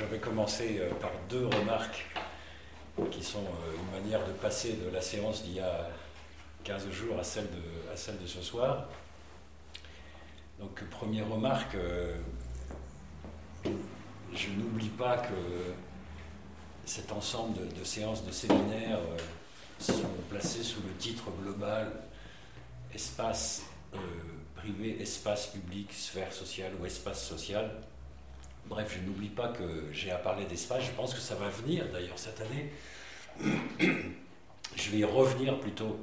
je vais commencer par deux remarques qui sont une manière de passer de la séance d'il y a 15 jours à celle de ce soir. Donc, première remarque, je n'oublie pas que cet ensemble de séances de séminaires sont placées sous le titre global espace privé, espace public, sphère sociale ou espace social. Bref, je n'oublie pas que j'ai à parler d'espace. Je pense que ça va venir d'ailleurs cette année. Je vais y revenir plutôt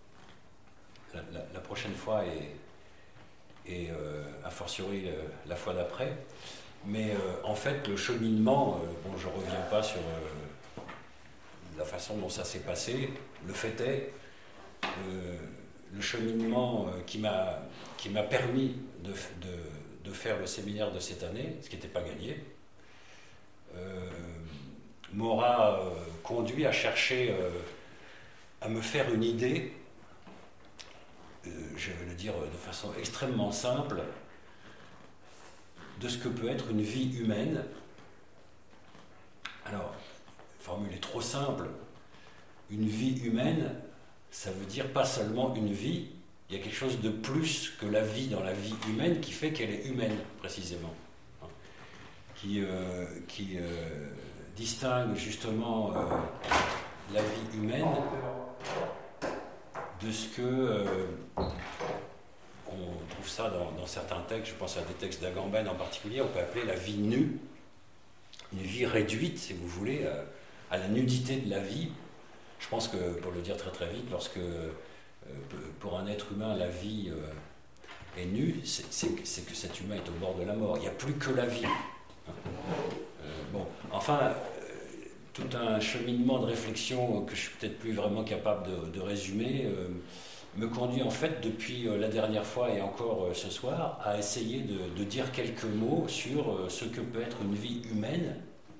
la prochaine fois et a fortiori la fois d'après. Mais en fait, le cheminement, bon, je ne reviens pas sur la façon dont ça s'est passé. Le fait est, le cheminement qui m'a permis de faire le séminaire de cette année, ce qui n'était pas gagné, m'aura conduit à chercher à me faire une idée, je vais le dire de façon extrêmement simple, de ce que peut être une vie humaine. Alors, la formule est trop simple. Une vie humaine, ça veut dire pas seulement une vie, il y a quelque chose de plus que la vie dans la vie humaine qui fait qu'elle est humaine, précisément. Qui distingue justement la vie humaine de ce que on trouve ça dans certains textes, je pense à des textes d'Agamben en particulier, on peut appeler la vie nue, une vie réduite, si vous voulez, à la nudité de la vie. Je pense que, pour le dire très très vite, lorsque pour un être humain la vie est nue, c'est que cet humain est au bord de la mort. Il n'y a plus que la vie. Bon, enfin, tout un cheminement de réflexion que je suis peut-être plus vraiment capable de résumer me conduit en fait depuis la dernière fois et encore ce soir à essayer de dire quelques mots sur ce que peut être une vie humaine.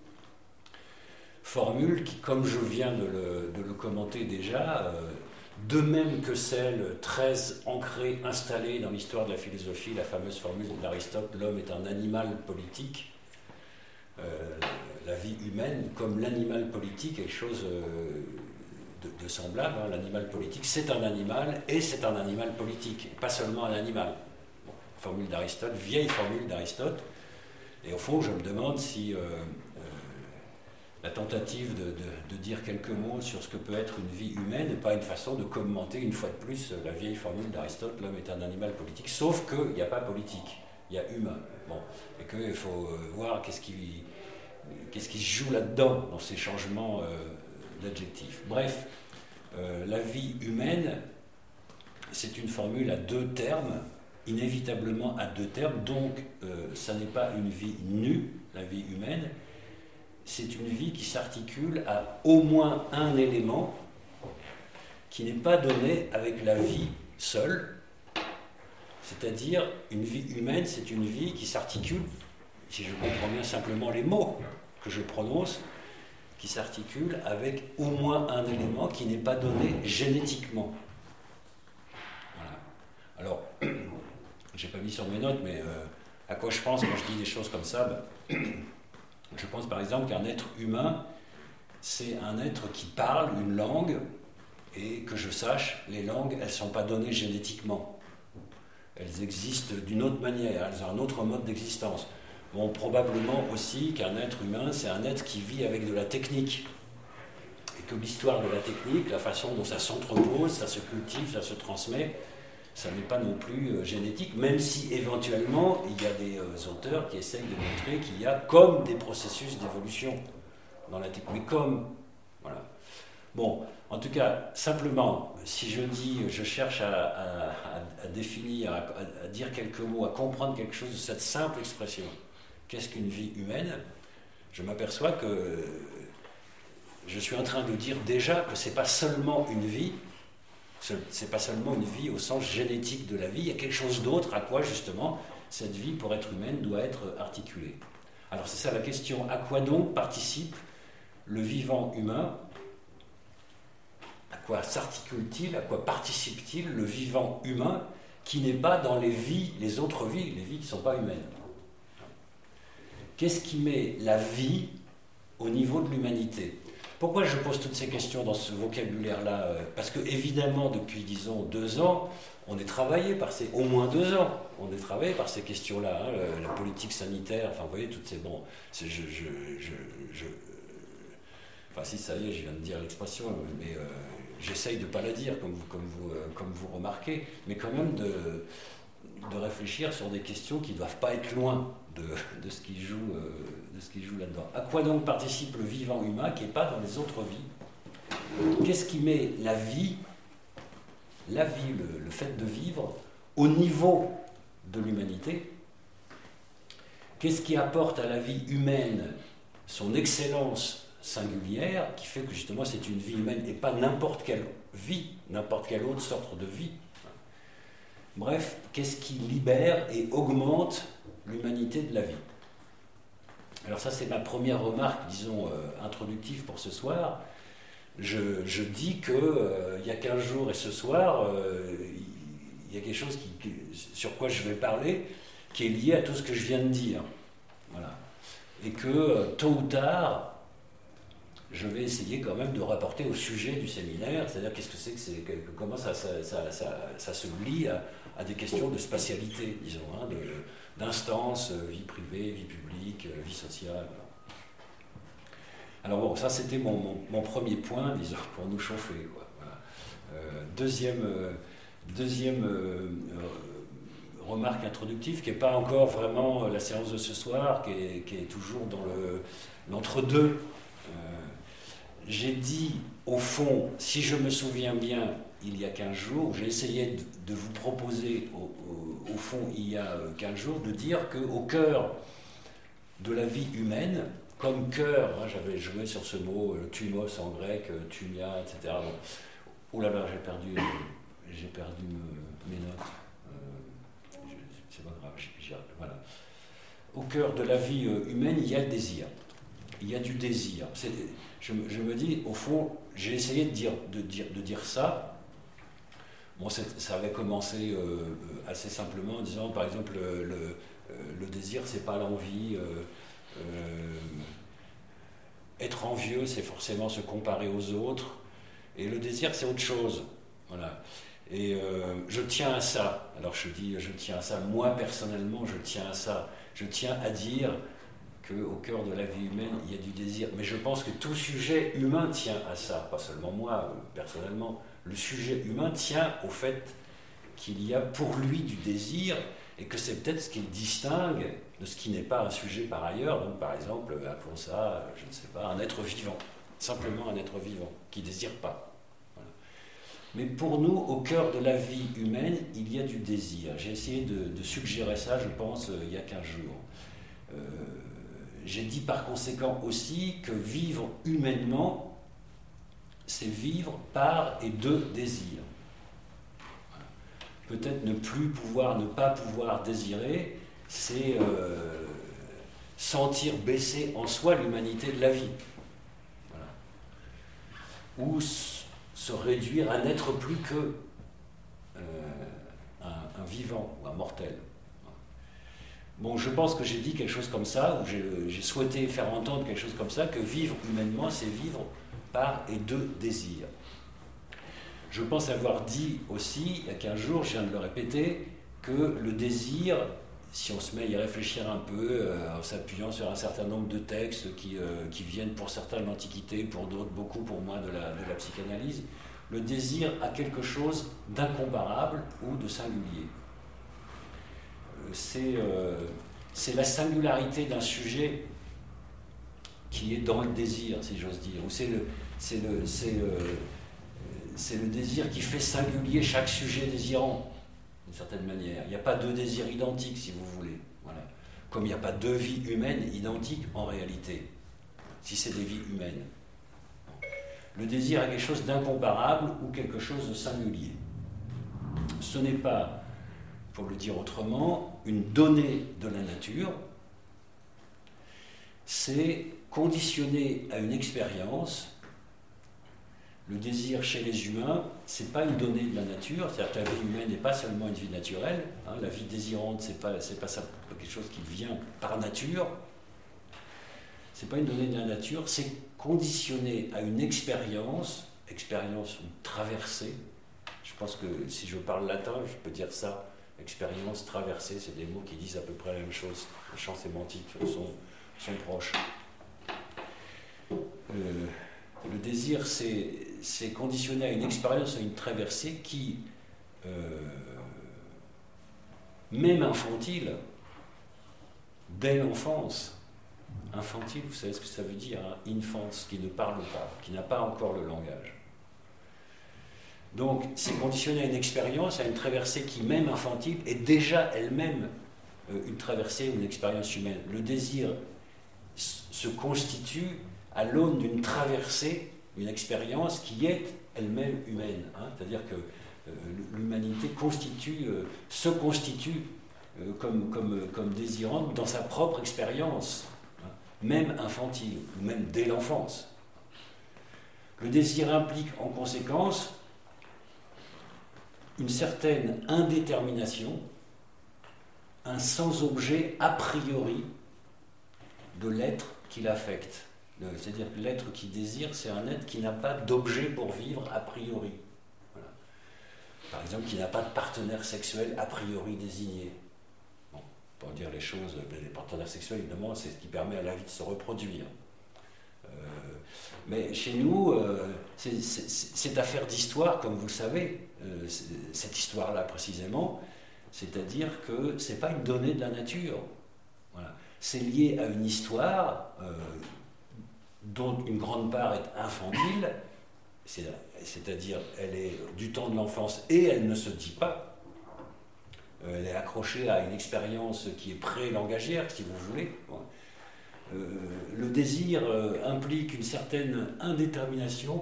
Formule qui, comme je viens de le commenter déjà, de même que celle très ancrée, installée dans l'histoire de la philosophie, la fameuse formule d'Aristote, l'homme est un animal politique, la vie humaine, comme l'animal politique, est quelque chose de semblable. Hein. L'animal politique, c'est un animal et c'est un animal politique, pas seulement un animal. Bon, formule d'Aristote, vieille formule d'Aristote, et au fond, je me demande si la tentative de dire quelques mots sur ce que peut être une vie humaine n'est pas une façon de commenter une fois de plus la vieille formule d'Aristote, l'homme est un animal politique, sauf qu'il n'y a pas politique, il y a humain. Bon, et qu'il faut voir qu'est-ce qui se joue là-dedans, dans ces changements d'adjectifs. Bref, la vie humaine, c'est une formule à deux termes, inévitablement à deux termes, donc ça n'est pas une vie nue, la vie humaine, c'est une vie qui s'articule à au moins un élément qui n'est pas donné avec la vie seule, c'est-à-dire une vie humaine, c'est une vie qui s'articule, si je comprends bien simplement les mots que je prononce, qui s'articule avec au moins un élément qui n'est pas donné génétiquement. Voilà. Alors, j'ai pas mis sur mes notes, mais à quoi je pense quand je dis des choses comme ça, je pense par exemple qu'un être humain, c'est un être qui parle une langue, et que je sache, les langues, elles ne sont pas données génétiquement. Elles existent d'une autre manière, elles ont un autre mode d'existence. Bon, probablement aussi qu'un être humain, c'est un être qui vit avec de la technique. Et que l'histoire de la technique, la façon dont ça s'entrepose, ça se cultive, ça se transmet, ça n'est pas non plus génétique, même si éventuellement il y a des auteurs qui essayent de montrer qu'il y a comme des processus d'évolution dans la technique, comme, voilà. Bon, en tout cas, simplement, si je cherche à définir, à dire quelques mots, à comprendre quelque chose de cette simple expression, qu'est-ce qu'une vie humaine, je m'aperçois que je suis en train de dire déjà que c'est pas seulement une vie, c'est pas seulement une vie au sens génétique de la vie, il y a quelque chose d'autre à quoi justement cette vie pour être humaine doit être articulée. Alors c'est ça la question, à quoi donc participe le vivant humain? À quoi s'articule-t-il, à quoi participe-t-il le vivant humain qui n'est pas dans les autres vies, les vies qui ne sont pas humaines? Qu'est-ce qui met la vie au niveau de l'humanité? Pourquoi je pose toutes ces questions dans ce vocabulaire-là? Parce que, évidemment, depuis, disons, 2 ans, on est travaillé par ces... Au moins 2 ans, on est travaillé par ces questions-là, hein, la politique sanitaire, enfin, vous voyez, toutes ces... Bon, enfin, si, ça y est, je viens de dire l'expression, mais j'essaye de ne pas la dire, comme vous remarquez, mais quand même de réfléchir sur des questions qui ne doivent pas être loin de ce qui joue là-dedans. À quoi donc participe le vivant humain qui n'est pas dans les autres vies? Qu'est-ce qui met la vie, le fait de vivre, au niveau de l'humanité? Qu'est-ce qui apporte à la vie humaine son excellence singulière, qui fait que justement c'est une vie humaine et pas n'importe quelle vie, n'importe quelle autre sorte de vie? Bref, qu'est-ce qui libère et augmente l'humanité de la vie? Alors ça, c'est ma première remarque, disons, introductive pour ce soir. Je dis qu'il y a 15 jours et ce soir, il y a quelque chose sur quoi je vais parler qui est lié à tout ce que je viens de dire. Voilà. Et que, tôt ou tard, je vais essayer quand même de rapporter au sujet du séminaire, c'est-à-dire qu'est-ce que c'est que comment ça se lie à des questions de spatialité, disons, hein, d'instance, vie privée, vie publique, vie sociale. Voilà. Alors bon, ça c'était mon premier point, disons, pour nous chauffer, quoi. Voilà. Deuxième remarque introductive, qui n'est pas encore vraiment la séance de ce soir, qui est toujours dans l'entre-deux. J'ai dit, au fond, si je me souviens bien, il y a 15 jours, j'ai essayé de vous proposer, au fond, il y a 15 jours, de dire qu'au cœur de la vie humaine, comme cœur, hein, j'avais joué sur ce mot, thumos en grec, thumia, etc. Bon. Oh là là, j'ai perdu mes notes. C'est pas grave, voilà. Au cœur de la vie humaine, il y a le désir. Il y a du désir. Je me dis, au fond, j'ai essayé de dire ça. Bon, ça avait commencé assez simplement en disant, par exemple, le désir, c'est pas l'envie. Être envieux, c'est forcément se comparer aux autres. Et le désir, c'est autre chose. Voilà. Et je tiens à ça. Alors je dis, je tiens à ça. Moi, personnellement, je tiens à ça. Je tiens à dire qu'au cœur de la vie humaine, il y a du désir. Mais je pense que tout sujet humain tient à ça. Pas seulement moi, personnellement. Le sujet humain tient au fait qu'il y a pour lui du désir et que c'est peut-être ce qu'il distingue de ce qui n'est pas un sujet par ailleurs. Donc, par exemple, appelons ça, je ne sais pas, un être vivant. Simplement un être vivant qui ne désire pas. Voilà. Mais pour nous, au cœur de la vie humaine, il y a du désir. J'ai essayé de suggérer ça, je pense, il y a 15 jours. J'ai dit par conséquent aussi que vivre humainement, c'est vivre par et de désir. Voilà. Peut-être ne pas pouvoir désirer, c'est sentir baisser en soi l'humanité de la vie. Voilà. Ou se réduire à n'être plus que un vivant ou un mortel. Bon, je pense que j'ai dit quelque chose comme ça, ou j'ai souhaité faire entendre quelque chose comme ça, que vivre humainement, c'est vivre par et de désir. Je pense avoir dit aussi, il y a 15 jours, je viens de le répéter, que le désir, si on se met à y réfléchir un peu, en s'appuyant sur un certain nombre de textes qui viennent pour certains de l'Antiquité, pour d'autres beaucoup, pour moi, de la psychanalyse, le désir a quelque chose d'incomparable ou de singulier. C'est la singularité d'un sujet qui est dans le désir, si j'ose dire, ou c'est le désir qui fait singulier chaque sujet désirant, d'une certaine manière. Il n'y a pas deux désirs identiques, si vous voulez. Voilà. Comme il n'y a pas deux vies humaines identiques en réalité, si c'est des vies humaines. Le désir est quelque chose d'incomparable ou quelque chose de singulier. Ce n'est pas, pour le dire autrement, une donnée de la nature, c'est conditionné à une expérience. Le désir chez les humains, ce n'est pas une donnée de la nature, c'est-à-dire que la vie humaine n'est pas seulement une vie naturelle, hein, la vie désirante, c'est pas ça, quelque chose qui vient par nature, c'est pas une donnée de la nature, c'est conditionné à une expérience ou traversée. Je pense que si je parle latin, je peux dire ça. Expérience, traversée, c'est des mots qui disent à peu près la même chose. Les champs sémantiques sont proches. Le désir, c'est conditionné à une expérience, à une traversée qui, même infantile, dès l'enfance, infantile, vous savez ce que ça veut dire, hein, infance, qui ne parle pas, qui n'a pas encore le langage. Donc, c'est conditionné à une expérience, à une traversée qui, même infantile, est déjà elle-même une traversée ou une expérience humaine. Le désir se constitue à l'aune d'une traversée, une expérience qui est elle-même humaine. Hein. C'est-à-dire que l'humanité se constitue comme désirante dans sa propre expérience, hein, même infantile, ou même dès l'enfance. Le désir implique en conséquence une certaine indétermination, un sans-objet a priori de l'être qui l'affecte. C'est-à-dire que l'être qui désire, c'est un être qui n'a pas d'objet pour vivre a priori. Voilà. Par exemple, qui n'a pas de partenaire sexuel a priori désigné. Bon, pour dire les choses, les partenaires sexuels, évidemment, c'est ce qui permet à la vie de se reproduire. Mais chez nous, c'est affaire d'histoire, comme vous le savez, cette histoire-là précisément, c'est-à-dire que ce n'est pas une donnée de la nature. Voilà. C'est lié à une histoire dont une grande part est infantile, c'est-à-dire elle est du temps de l'enfance et elle ne se dit pas. Elle est accrochée à une expérience qui est pré-langagière, si vous voulez. Le désir implique une certaine indétermination.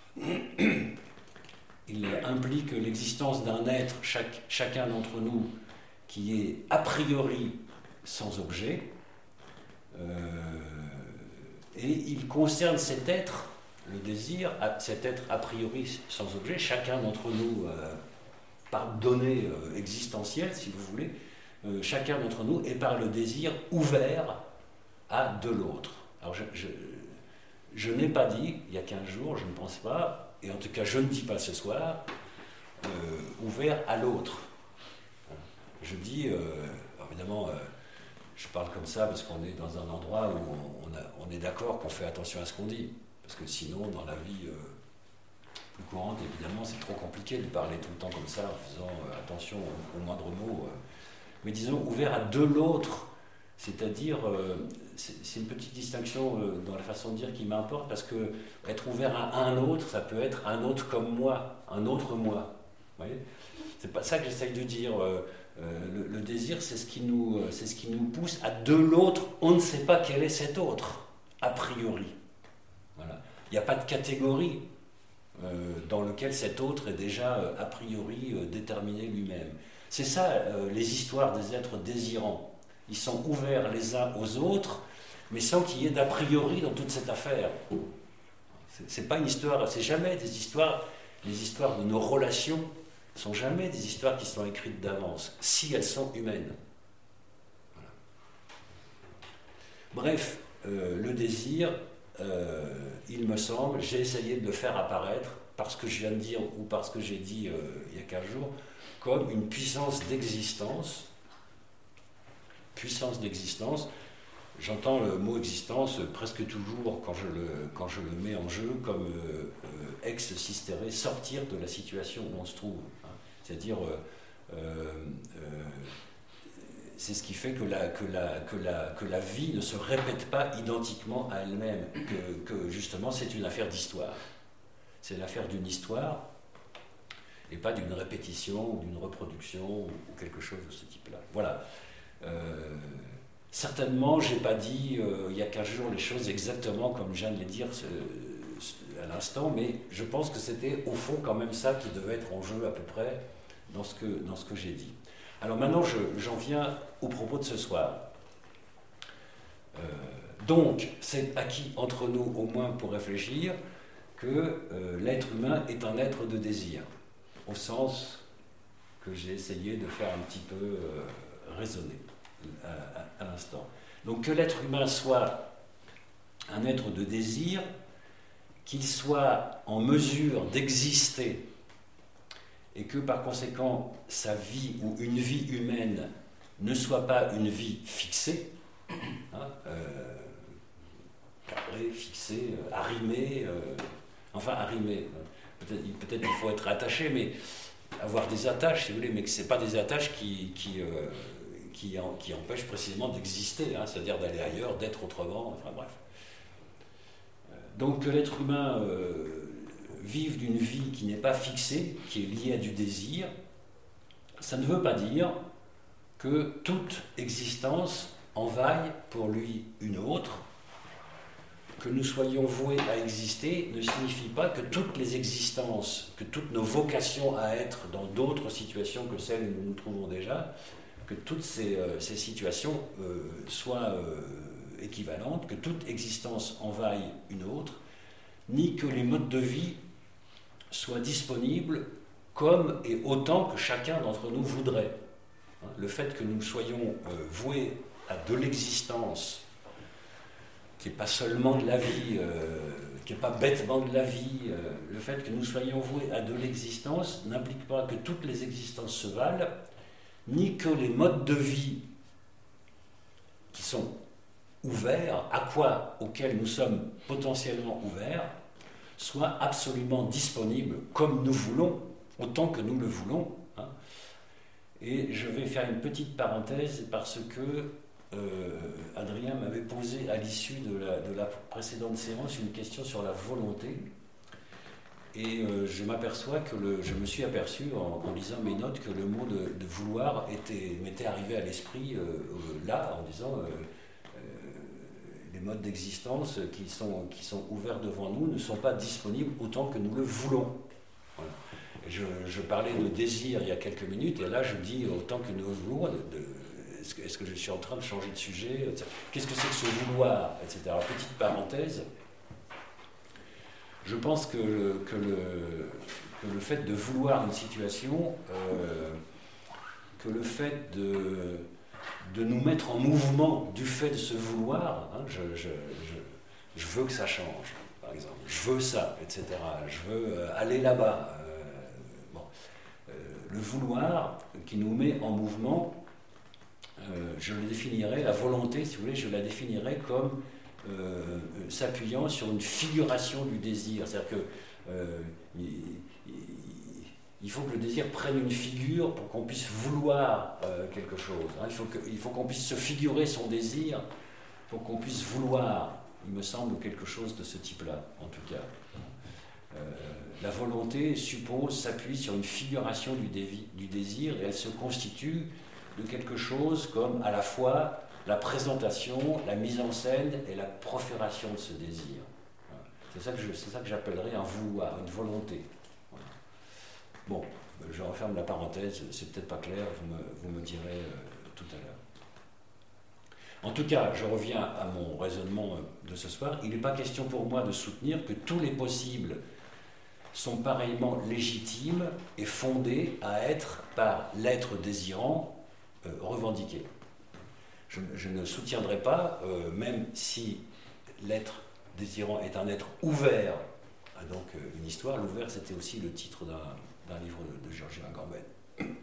Il implique l'existence d'un être, chacun d'entre nous, qui est a priori sans objet. Et il concerne cet être, le désir, cet être a priori sans objet, chacun d'entre nous, par données existentielles, si vous voulez, chacun d'entre nous est par le désir ouvert à de l'autre. Alors je n'ai pas dit, il y a 15 jours, je ne pense pas, et en tout cas je ne dis pas ce soir, ouvert à l'autre. Je dis, évidemment, je parle comme ça parce qu'on est dans un endroit où on est d'accord qu'on fait attention à ce qu'on dit. Parce que sinon, dans la vie plus courante, évidemment, c'est trop compliqué de parler tout le temps comme ça, en faisant attention au moindre mot. Mais disons, ouvert à de l'autre, c'est-à-dire, c'est une petite distinction dans la façon de dire qui m'importe, parce que être ouvert à un autre, ça peut être un autre comme moi, un autre moi. Vous voyez ? C'est pas ça que j'essaye de dire. Le désir, c'est ce qui nous pousse à de l'autre, on ne sait pas quel est cet autre, a priori. Voilà. Il n'y a pas de catégorie dans laquelle cet autre est déjà a priori déterminé lui-même. C'est ça, les histoires des êtres désirants. Ils sont ouverts les uns aux autres, mais sans qu'il y ait d'a priori dans toute cette affaire. C'est pas une histoire, c'est jamais des histoires, les histoires de nos relations ne sont jamais des histoires qui sont écrites d'avance, si elles sont humaines. Voilà. Bref, le désir, il me semble, j'ai essayé de le faire apparaître, parce que je viens de dire, ou parce que j'ai dit il y a 15 jours, comme une puissance d'existence. Puissance d'existence. J'entends le mot existence presque toujours quand je le mets en jeu comme ex sistere, sortir de la situation où on se trouve. Hein. C'est-à-dire, c'est ce qui fait que la vie ne se répète pas identiquement à elle-même, que justement c'est une affaire d'histoire. C'est l'affaire d'une histoire et pas d'une répétition ou d'une reproduction ou quelque chose de ce type-là. Voilà. Certainement, je n'ai pas dit il y a 15 jours les choses exactement comme je viens de les dire à l'instant, mais je pense que c'était au fond quand même ça qui devait être en jeu à peu près dans ce que j'ai dit. Alors maintenant, j'en viens au propos de ce soir. Donc, c'est acquis entre nous, au moins pour réfléchir, que l'être humain est un être de désir, au sens que j'ai essayé de faire un petit peu raisonner à l'instant. Donc que l'être humain soit un être de désir, qu'il soit en mesure d'exister et que par conséquent sa vie ou une vie humaine ne soit pas une vie fixée, hein, carrée, fixée, arrimée, arrimée, peut-être qu'il faut être attaché, mais avoir des attaches, si vous voulez, mais que ce n'est pas des attaches qui empêchent précisément d'exister, hein, c'est-à-dire d'aller ailleurs, d'être autrement, enfin bref. Donc que l'être humain vive d'une vie qui n'est pas fixée, qui est liée à du désir, ça ne veut pas dire que toute existence en vaille pour lui une autre. Que nous soyons voués à exister ne signifie pas que toutes les existences, que toutes nos vocations à être dans d'autres situations que celles où nous nous trouvons déjà, que toutes ces situations soient équivalentes, que toute existence en vaille une autre, ni que les modes de vie soient disponibles comme et autant que chacun d'entre nous voudrait. Le fait que nous soyons voués à de l'existence, qui n'est pas seulement de la vie, qui n'est pas bêtement de la vie, le fait que nous soyons voués à de l'existence n'implique pas que toutes les existences se valent, ni que les modes de vie qui sont ouverts, auxquels nous sommes potentiellement ouverts, soient absolument disponibles comme nous voulons, autant que nous le voulons. Hein. Et je vais faire une petite parenthèse parce que Adrien m'avait posé à l'issue de la précédente séance une question sur la volonté. Et je me suis aperçu en lisant mes notes que le mot de vouloir m'était arrivé à l'esprit là, en disant les modes d'existence qui sont ouverts devant nous ne sont pas disponibles autant que nous le voulons. Voilà. Je parlais de désir il y a quelques minutes, et là je dis autant que nous le voulons. Est-ce que je suis en train de changer de sujet? Qu'est-ce que c'est que ce vouloir, etc. Petite parenthèse. Je pense que le fait de vouloir une situation, que le fait de nous mettre en mouvement du fait de ce vouloir, hein, je veux que ça change, par exemple, je veux ça, etc. Je veux aller là-bas. Le vouloir qui nous met en mouvement, je le définirais, la volonté, si vous voulez, je la définirais comme s'appuyant sur une figuration du désir. C'est-à-dire que il faut que le désir prenne une figure pour qu'on puisse vouloir quelque chose. Hein. Il faut qu'on puisse se figurer son désir pour qu'on puisse vouloir, il me semble, quelque chose de ce type-là, en tout cas. La volonté s'appuie sur une figuration du désir, et elle se constitue de quelque chose comme à la fois la présentation, la mise en scène et la profération de ce désir. Voilà. C'est ça que j'appellerais un vouloir, une volonté. Voilà. Bon, je referme la parenthèse, c'est peut-être pas clair, vous me direz tout à l'heure. En tout cas, je reviens à mon raisonnement de ce soir. Il n'est pas question pour moi de soutenir que tous les possibles sont pareillement légitimes et fondés à être, par l'être désirant, revendiqués. Je ne soutiendrai pas, même si l'être désirant est un être ouvert à donc une histoire. L'ouvert, c'était aussi le titre d'un livre de Georges Agamben.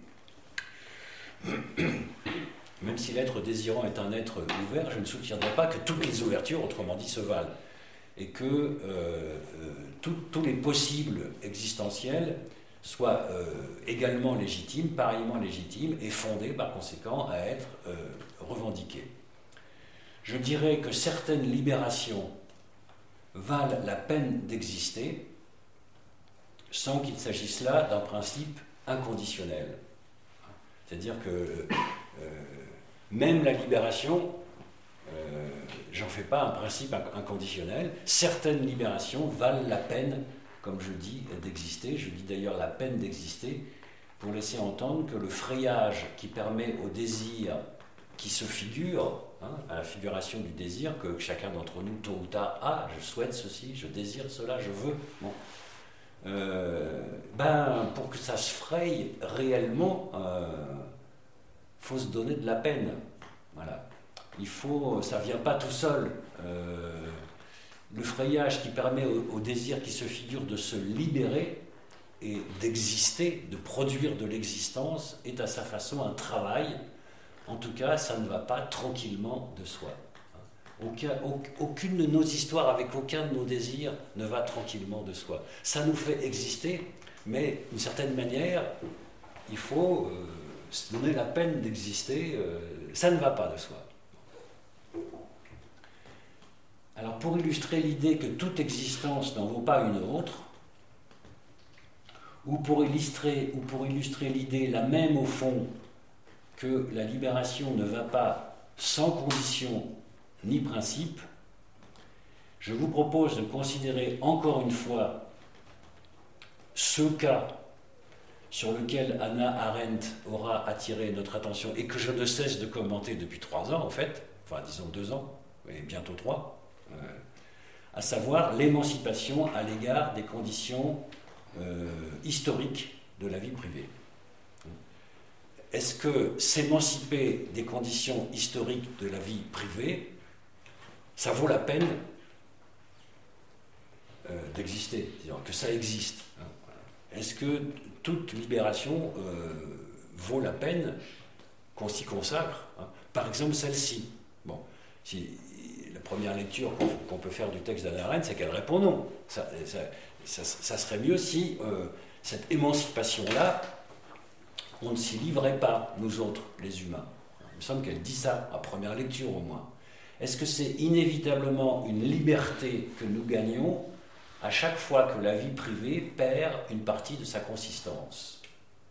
Même si l'être désirant est un être ouvert, je ne soutiendrai pas que toutes les ouvertures, autrement dit, se valent. Et que tous les possibles existentiels soient également légitimes, pareillement légitimes, et fondés par conséquent à être revendiqués. Je dirais que certaines libérations valent la peine d'exister sans qu'il s'agisse là d'un principe inconditionnel. C'est-à-dire que même la libération, j'en fais pas un principe inconditionnel. Certaines libérations valent la peine, comme je dis, d'exister. Je dis d'ailleurs la peine d'exister pour laisser entendre que le frayage qui permet au désir qui se figure, hein, à la figuration du désir que chacun d'entre nous, tôt ou tard, je souhaite ceci, je désire cela, je veux. Bon. Pour que ça se fraye réellement, faut se donner de la peine. Voilà. Ça ne vient pas tout seul. le frayage qui permet au désir qui se figure de se libérer et d'exister, de produire de l'existence, est à sa façon un travail. En tout cas, ça ne va pas tranquillement de soi. Aucune de nos histoires avec aucun de nos désirs ne va tranquillement de soi. Ça nous fait exister, mais d'une certaine manière, il faut se donner la peine d'exister. Ça ne va pas de soi. Alors, pour illustrer l'idée que toute existence n'en vaut pas une autre, ou pour illustrer l'idée, la même au fond, que la libération ne va pas sans condition ni principe, je vous propose de considérer encore une fois ce cas sur lequel Hannah Arendt aura attiré notre attention et que je ne cesse de commenter depuis 3 ans en fait, enfin disons 2 ans, et bientôt 3, à savoir l'émancipation à l'égard des conditions historiques de la vie privée. Est-ce que s'émanciper des conditions historiques de la vie privée, ça vaut la peine d'exister, disons, que ça existe? Est-ce que toute libération vaut la peine qu'on s'y consacre? Par exemple, celle-ci. Bon, si la première lecture qu'on peut faire du texte d'Hannah Arendt, c'est qu'elle répond non. Ça serait mieux si cette émancipation-là, on ne s'y livrait pas, nous autres, les humains. Il me semble qu'elle dit ça, à première lecture au moins. Est-ce que c'est inévitablement une liberté que nous gagnons à chaque fois que la vie privée perd une partie de sa consistance?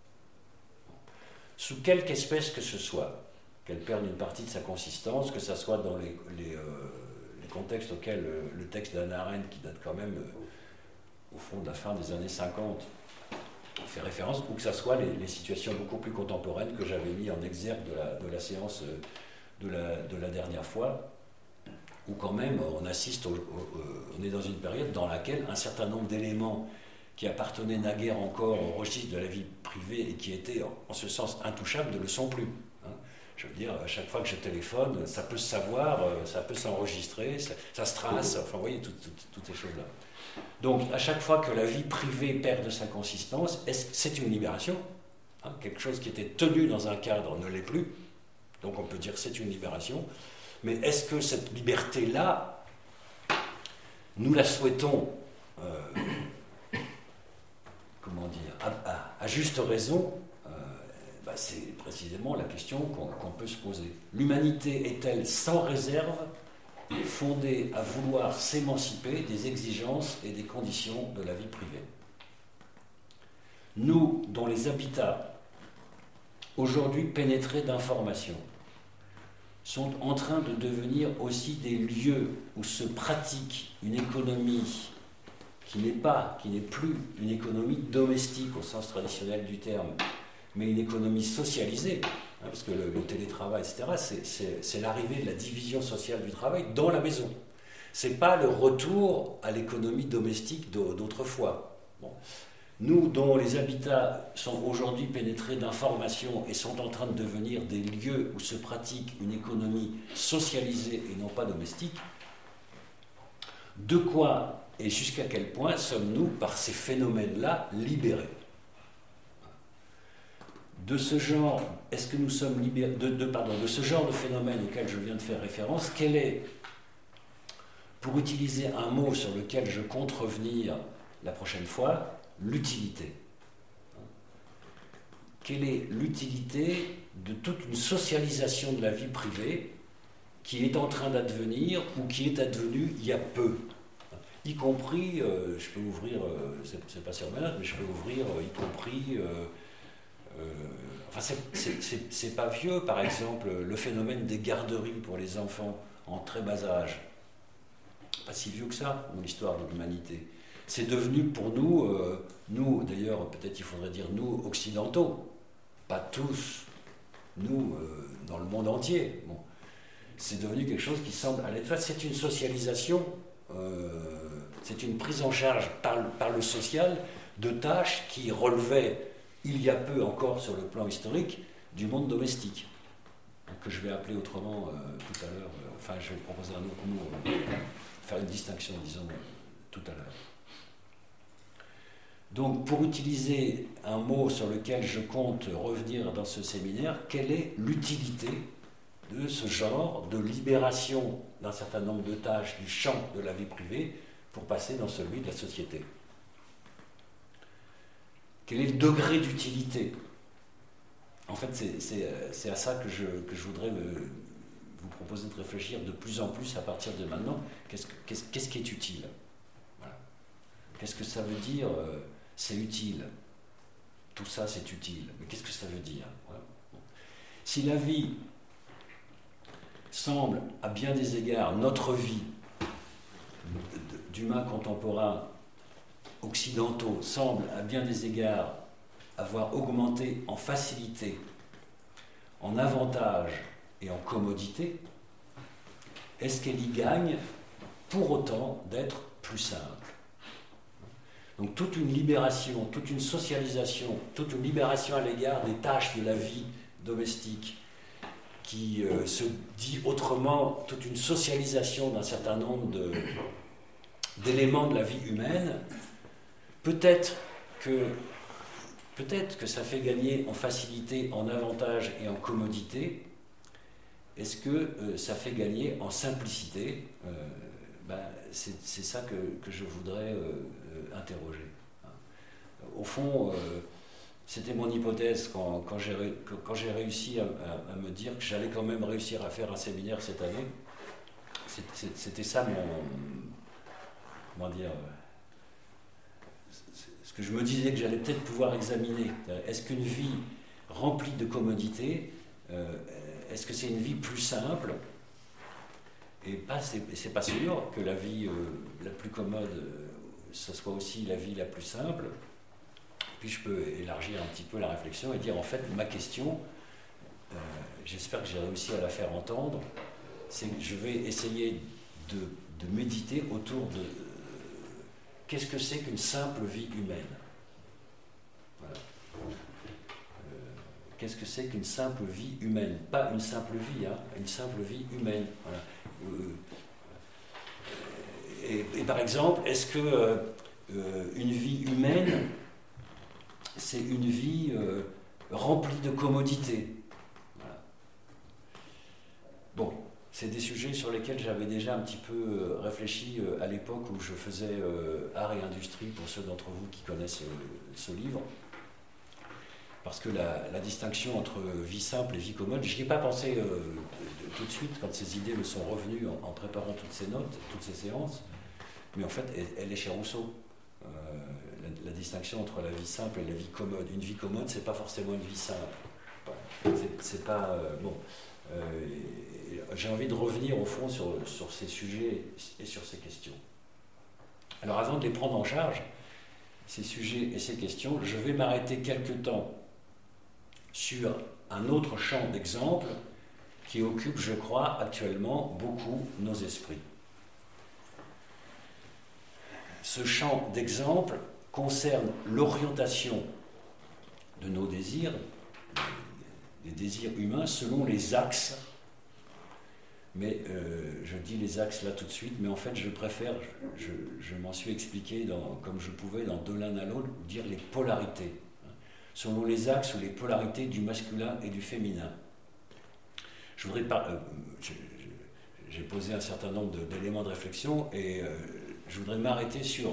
Sous quelque espèce que ce soit, qu'elle perde une partie de sa consistance, que ce soit dans les contextes auxquels le texte d'Hannah Arendt, qui date quand même au fond de la fin des années 50, fait référence, ou que ce soit les situations beaucoup plus contemporaines que j'avais mis en exergue de la séance de la dernière fois, où quand même on assiste, on est dans une période dans laquelle un certain nombre d'éléments qui appartenaient naguère encore au registre de la vie privée et qui étaient en ce sens intouchables ne le sont plus. Je veux dire, à chaque fois que je téléphone, ça peut se savoir, ça peut s'enregistrer, ça se trace, enfin vous voyez, toutes ces choses-là. Donc, à chaque fois que la vie privée perd de sa consistance, c'est une libération. Quelque chose qui était tenu dans un cadre ne l'est plus. Donc, on peut dire que c'est une libération. Mais est-ce que cette liberté-là, nous la souhaitons, comment dire, à juste raison? C'est précisément la question qu'on peut se poser. L'humanité est-elle sans réserve fondée à vouloir s'émanciper des exigences et des conditions de la vie privée? Nous, dont les habitats, aujourd'hui pénétrés d'informations, sont en train de devenir aussi des lieux où se pratique une économie qui n'est plus une économie domestique au sens traditionnel du terme, mais une économie socialisée, parce que le télétravail, etc., c'est l'arrivée de la division sociale du travail dans la maison. Ce n'est pas le retour à l'économie domestique d'autrefois. Bon. Nous, dont les habitats sont aujourd'hui pénétrés d'informations et sont en train de devenir des lieux où se pratique une économie socialisée et non pas domestique, de quoi et jusqu'à quel point sommes-nous, par ces phénomènes-là, libérés? De ce genre, est-ce que nous sommes libérés de ce genre de phénomène auquel je viens de faire référence, quel est, pour utiliser un mot sur lequel je compte revenir la prochaine fois, l'utilité? Quelle est l'utilité de toute une socialisation de la vie privée qui est en train d'advenir ou qui est advenue il y a peu? Y compris, je peux ouvrir, c'est pas sur ma note, mais je peux ouvrir, y compris... enfin, c'est pas vieux, par exemple, le phénomène des garderies pour les enfants en très bas âge. Pas si vieux que ça, dans l'histoire de l'humanité. C'est devenu pour nous, nous d'ailleurs, peut-être il faudrait dire nous occidentaux, pas tous, nous dans le monde entier. Bon. C'est devenu quelque chose qui semble aller de face. C'est une socialisation, c'est une prise en charge par le social de tâches qui relevaient il y a peu encore sur le plan historique du monde domestique, que je vais appeler autrement tout à l'heure, enfin je vais proposer un autre mot, faire une distinction, disons, tout à l'heure. Donc, pour utiliser un mot sur lequel je compte revenir dans ce séminaire, quelle est l'utilité de ce genre de libération d'un certain nombre de tâches du champ de la vie privée pour passer dans celui de la société? Quel est le degré d'utilité? En fait, c'est à ça que je voudrais vous proposer de réfléchir de plus en plus à partir de maintenant. Qu'est-ce qui est utile? Voilà. Qu'est-ce que ça veut dire c'est utile? Tout ça, c'est utile. Mais qu'est-ce que ça veut dire? Voilà. Bon. Si la vie semble, à bien des égards, notre vie d'humains contemporains occidentaux semble, à bien des égards, avoir augmenté en facilité, en avantage et en commodité, est-ce qu'elle y gagne pour autant d'être plus simple? Donc toute une libération, toute une socialisation, toute une libération à l'égard des tâches de la vie domestique, qui se dit autrement, toute une socialisation d'un certain nombre d'éléments de la vie humaine, peut-être que ça fait gagner en facilité, en avantage et en commodité. Est-ce que ça fait gagner en simplicité? C'est ça que je voudrais interroger. Au fond, c'était mon hypothèse quand j'ai réussi à me dire que j'allais quand même réussir à faire un séminaire cette année. C'était ça comment dire, ce que je me disais que j'allais peut-être pouvoir examiner. Est-ce qu'une vie remplie de commodités, est-ce que c'est une vie plus simple? Et c'est pas sûr que la vie la plus commode, ce soit aussi la vie la plus simple. Puis je peux élargir un petit peu la réflexion et dire en fait ma question, j'espère que j'ai réussi à la faire entendre, c'est que je vais essayer de méditer autour de qu'est-ce que c'est qu'une simple vie humaine. Voilà. Qu'est-ce que c'est qu'une simple vie humaine? Pas une simple vie, hein, une simple vie humaine. Voilà. Et par exemple, est-ce que une vie humaine, c'est une vie remplie de commodités? Voilà. Bon, c'est des sujets sur lesquels j'avais déjà un petit peu réfléchi à l'époque où je faisais art et industrie, pour ceux d'entre vous qui connaissent ce livre. Parce que la distinction entre vie simple et vie commode, je n'y ai pas pensé tout de suite quand ces idées me sont revenues en préparant toutes ces notes, toutes ces séances, mais en fait, elle est chez Rousseau. La distinction entre la vie simple et la vie commode. Une vie commode, c'est pas forcément une vie simple. C'est pas bon. J'ai envie de revenir au fond sur ces sujets et sur ces questions. Alors, avant de les prendre en charge, ces sujets et ces questions, je vais m'arrêter quelque temps sur un autre champ d'exemple qui occupe, je crois, actuellement beaucoup nos esprits. Ce champ d'exemple concerne l'orientation de nos désirs, des désirs humains, selon les axes. Mais je dis les axes là tout de suite, mais en fait je préfère, je m'en suis expliqué comme je pouvais dans De l'un à l'autre, dire les polarités. Selon les axes ou les polarités du masculin et du féminin. Je voudrais j'ai posé un certain nombre d'éléments de réflexion et je voudrais m'arrêter sur,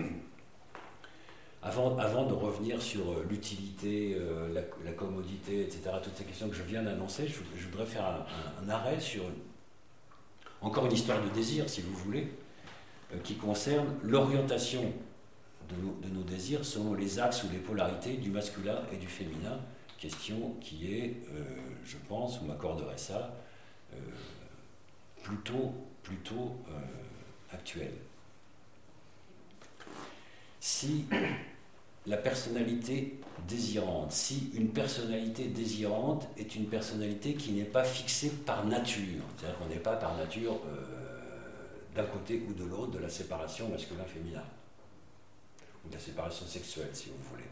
avant de revenir sur l'utilité, la commodité, etc., toutes ces questions que je viens d'annoncer, je voudrais faire un arrêt sur encore une histoire de désir, si vous voulez, qui concerne l'orientation de nos désirs selon les axes ou les polarités du masculin et du féminin, question qui est, je pense, vous m'accorderez ça, plutôt actuelle. Si la personnalité désirante, si une personnalité désirante est une personnalité qui n'est pas fixée par nature, c'est-à-dire qu'on n'est pas par nature d'un côté ou de l'autre de la séparation masculin-féminin, ou de la séparation sexuelle, si vous voulez.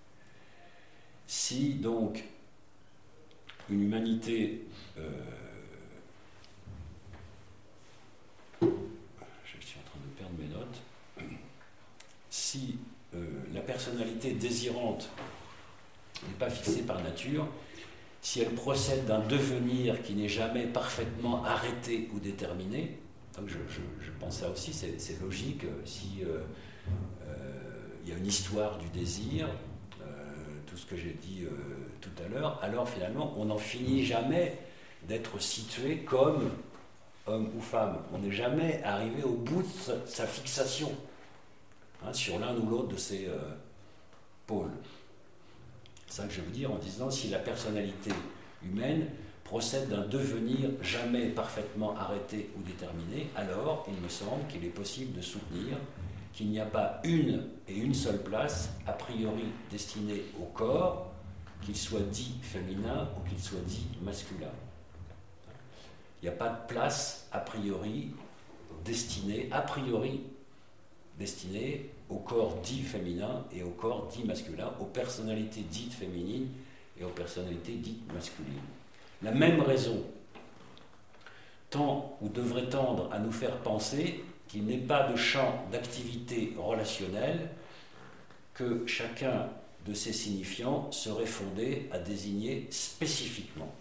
Si donc une humanité je suis personnalité désirante n'est pas fixée par nature, si elle procède d'un devenir qui n'est jamais parfaitement arrêté ou déterminé, donc je pense ça aussi, c'est logique, si il y a une histoire du désir, tout ce que j'ai dit tout à l'heure, alors finalement on n'en finit jamais d'être situé comme homme ou femme. On n'est jamais arrivé au bout de sa fixation sur l'un ou l'autre de ces pôles. C'est ça que je veux dire en disant, si la personnalité humaine procède d'un devenir jamais parfaitement arrêté ou déterminé, alors il me semble qu'il est possible de soutenir qu'il n'y a pas une et une seule place a priori destinée au corps, qu'il soit dit féminin ou qu'il soit dit masculin. Il n'y a pas de place a priori destinée au corps dit féminin et au corps dit masculin, aux personnalités dites féminines et aux personnalités dites masculines. La même raison tend ou devrait tendre à nous faire penser qu'il n'est pas de champ d'activité relationnelle que chacun de ces signifiants serait fondé à désigner spécifiquement.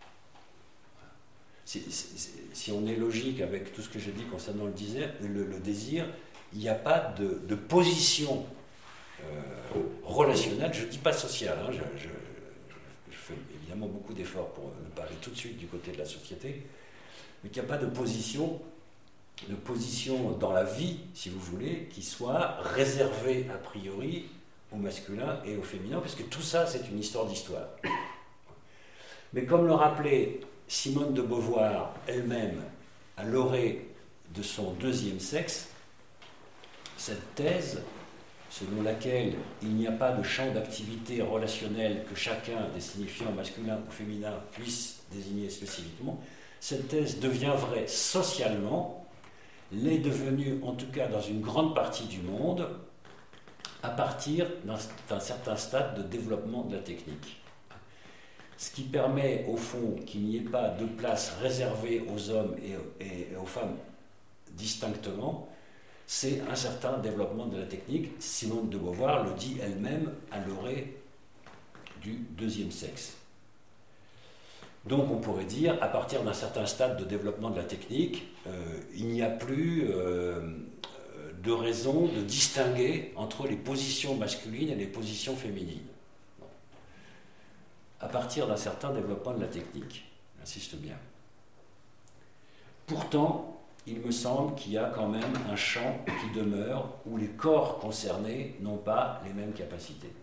Si on est logique avec tout ce que j'ai dit concernant le désir, il n'y a pas de position relationnelle, je ne dis pas sociale, je fais évidemment beaucoup d'efforts pour ne pas aller tout de suite du côté de la société, mais qu'il n'y a pas de position dans la vie, si vous voulez, qui soit réservée a priori au masculin et au féminin, parce que tout ça, c'est une histoire d'histoire. Mais comme le rappelait Simone de Beauvoir elle-même à l'orée de son deuxième sexe, cette thèse, selon laquelle il n'y a pas de champ d'activité relationnel que chacun des signifiants masculins ou féminins puisse désigner spécifiquement, cette thèse devient vraie socialement, l'est devenue en tout cas dans une grande partie du monde, à partir d'un certain stade de développement de la technique. Ce qui permet au fond qu'il n'y ait pas de place réservée aux hommes et aux femmes distinctement, c'est un certain développement de la technique. Simone de Beauvoir le dit elle-même à l'orée du deuxième sexe. Donc on pourrait dire, à partir d'un certain stade de développement de la technique, il n'y a plus de raison de distinguer entre les positions masculines et les positions féminines. À partir d'un certain développement de la technique, j'insiste bien. Pourtant, il me semble qu'il y a quand même un champ qui demeure où les corps concernés n'ont pas les mêmes capacités.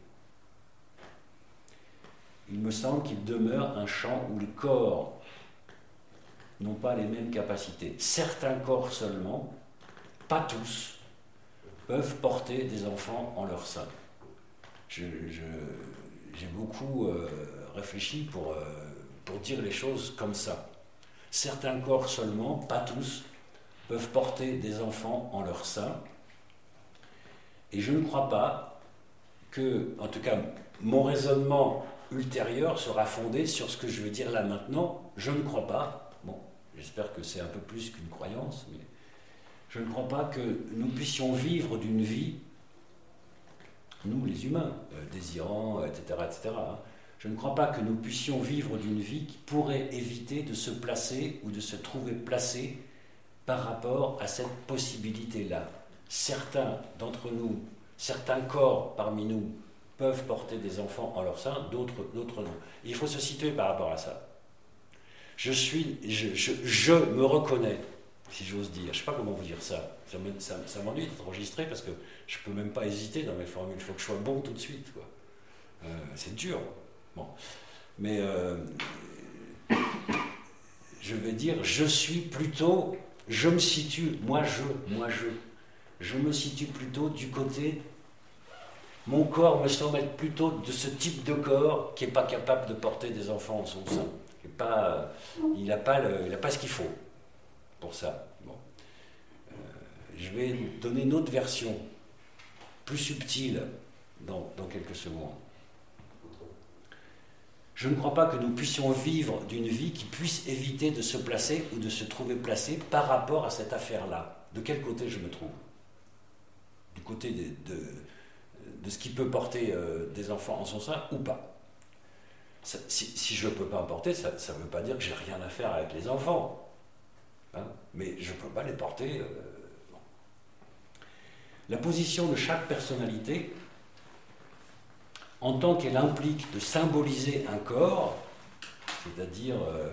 Il me semble qu'il demeure un champ où les corps n'ont pas les mêmes capacités. Certains corps seulement, pas tous, peuvent porter des enfants en leur sein. J'ai beaucoup réfléchi pour dire les choses comme ça. Certains corps seulement, pas tous, peuvent porter des enfants en leur sein. Et je ne crois pas que, en tout cas, mon raisonnement ultérieur sera fondé sur ce que je veux dire là maintenant. Je ne crois pas, bon, j'espère que c'est un peu plus qu'une croyance, mais je ne crois pas que nous puissions vivre d'une vie, nous les humains, désirants, etc., je ne crois pas que nous puissions vivre d'une vie qui pourrait éviter de se placer ou de se trouver placé par rapport à cette possibilité-là. Certains d'entre nous, certains corps parmi nous peuvent porter des enfants en leur sein, d'autres non. Et il faut se situer par rapport à ça. Je me reconnais, si j'ose dire. Je ne sais pas comment vous dire ça. Ça m'ennuie d'être enregistré parce que je ne peux même pas hésiter dans mes formules. Il faut que je sois bon tout de suite, quoi. C'est dur. Bon. Mais je vais dire, je me situe, je me situe plutôt du côté, mon corps me semble être plutôt de ce type de corps qui n'est pas capable de porter des enfants en son sein. Il n'a pas ce qu'il faut pour ça. Bon. Je vais donner une autre version, plus subtile, dans quelques secondes. Je ne crois pas que nous puissions vivre d'une vie qui puisse éviter de se placer ou de se trouver placé par rapport à cette affaire-là. De quel côté je me trouve ? Du côté de ce qui peut porter des enfants en son sein ou pas. Si je ne peux pas en porter, ça ne veut pas dire que j'ai rien à faire avec les enfants. Hein, mais je ne peux pas les porter. Bon. La position de chaque personnalité, en tant qu'elle implique de symboliser un corps, c'est-à-dire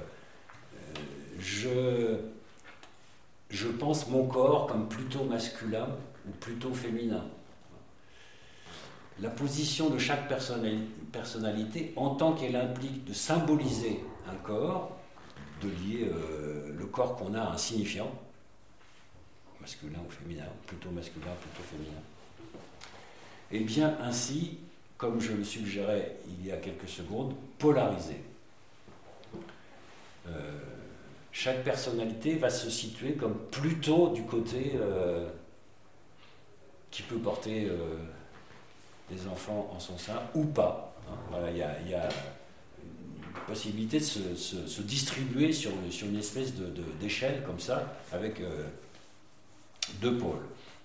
je pense mon corps comme plutôt masculin ou plutôt féminin. La position de chaque personnalité, en tant qu'elle implique de symboliser un corps, de lier le corps qu'on a à un signifiant, masculin ou féminin, plutôt masculin, plutôt féminin. Et bien ainsi, comme je le suggérais il y a quelques secondes, polarisé. Chaque personnalité va se situer comme plutôt du côté qui peut porter des enfants en son sein ou pas. Hein. Voilà, il y a une possibilité de se distribuer sur une espèce d'échelle comme ça, avec deux pôles.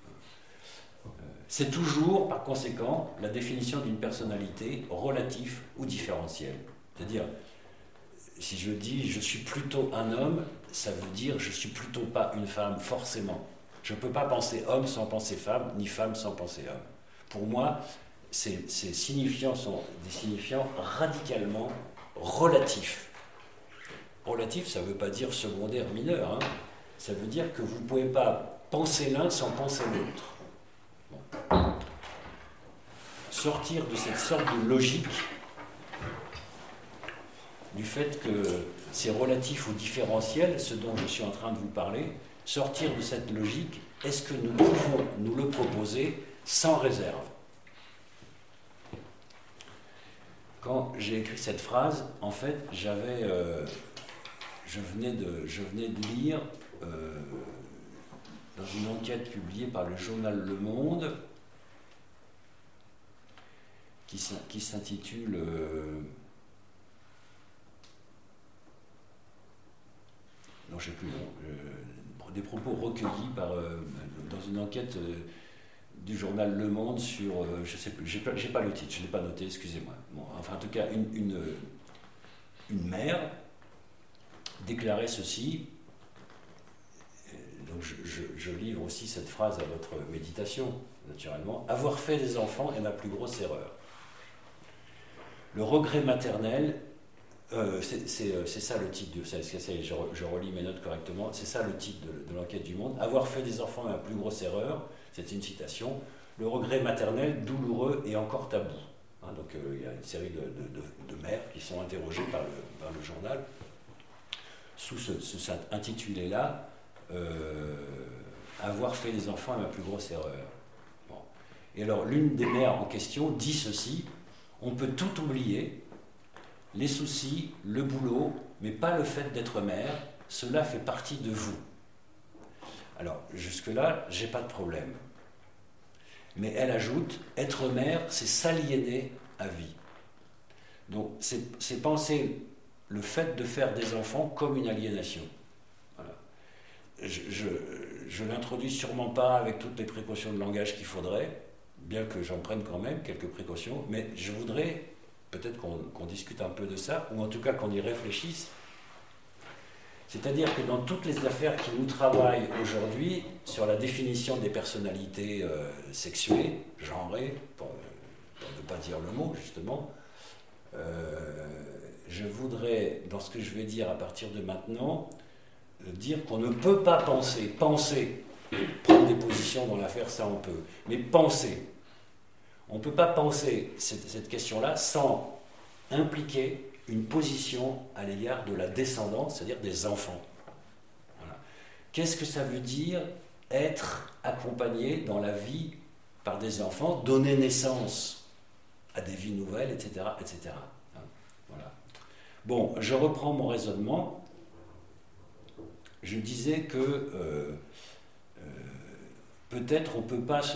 C'est toujours, par conséquent, la définition d'une personnalité relative ou différentielle. C'est-à-dire, si je dis je suis plutôt un homme, ça veut dire je suis plutôt pas une femme, forcément. Je ne peux pas penser homme sans penser femme, ni femme sans penser homme. Pour moi, ces signifiants sont des signifiants radicalement relatifs. Relatif, ça ne veut pas dire secondaire, mineur. Hein. Ça veut dire que vous ne pouvez pas penser l'un sans penser l'autre. Bon. Sortir de cette sorte de logique du fait que c'est relatif ou différentiel, ce dont je suis en train de vous parler, sortir de cette logique, est-ce que nous pouvons nous le proposer sans réserve? Quand j'ai écrit cette phrase, en fait, je venais de lire dans une enquête publiée par le journal Le Monde, qui s'intitule non, je ne sais plus, des propos recueillis dans une enquête du journal Le Monde sur, je ne sais plus, j'ai pas le titre, je ne l'ai pas noté, excusez-moi. Bon, enfin, en tout cas, une mère déclarait ceci, donc je livre aussi cette phrase à votre méditation, naturellement. Avoir fait des enfants est ma plus grosse erreur. Le regret maternel, c'est ça le titre, je relis mes notes correctement, c'est ça le titre de l'enquête du Monde. Avoir fait des enfants est ma plus grosse erreur, c'est une citation. Le regret maternel, douloureux et encore tabou. Hein, donc il y a une série de mères qui sont interrogées par le journal sous cet intitulé-là, avoir fait des enfants est ma plus grosse erreur. Bon. Et alors l'une des mères en question dit ceci: on peut tout oublier, les soucis, le boulot, mais pas le fait d'être mère, cela fait partie de vous. Alors, jusque-là, j'ai pas de problème. Mais elle ajoute, être mère, c'est s'aliéner à vie. Donc, c'est penser le fait de faire des enfants comme une aliénation. Voilà. Je l'introduis sûrement pas avec toutes les précautions de langage qu'il faudrait, bien que j'en prenne quand même quelques précautions, mais je voudrais peut-être qu'on discute un peu de ça, ou en tout cas qu'on y réfléchisse. C'est-à-dire que dans toutes les affaires qui nous travaillent aujourd'hui sur la définition des personnalités sexuées, genrées, pour ne pas dire le mot justement, je voudrais, dans ce que je vais dire à partir de maintenant, dire qu'on ne peut pas penser, prendre des positions dans l'affaire, ça on peut, mais penser. On ne peut pas penser cette question-là sans impliquer une position à l'égard de la descendance, c'est-à-dire des enfants. Voilà. Qu'est-ce que ça veut dire être accompagné dans la vie par des enfants, donner naissance à des vies nouvelles, etc. etc. Voilà. Bon, je reprends mon raisonnement. Je disais que peut-être on ne peut pas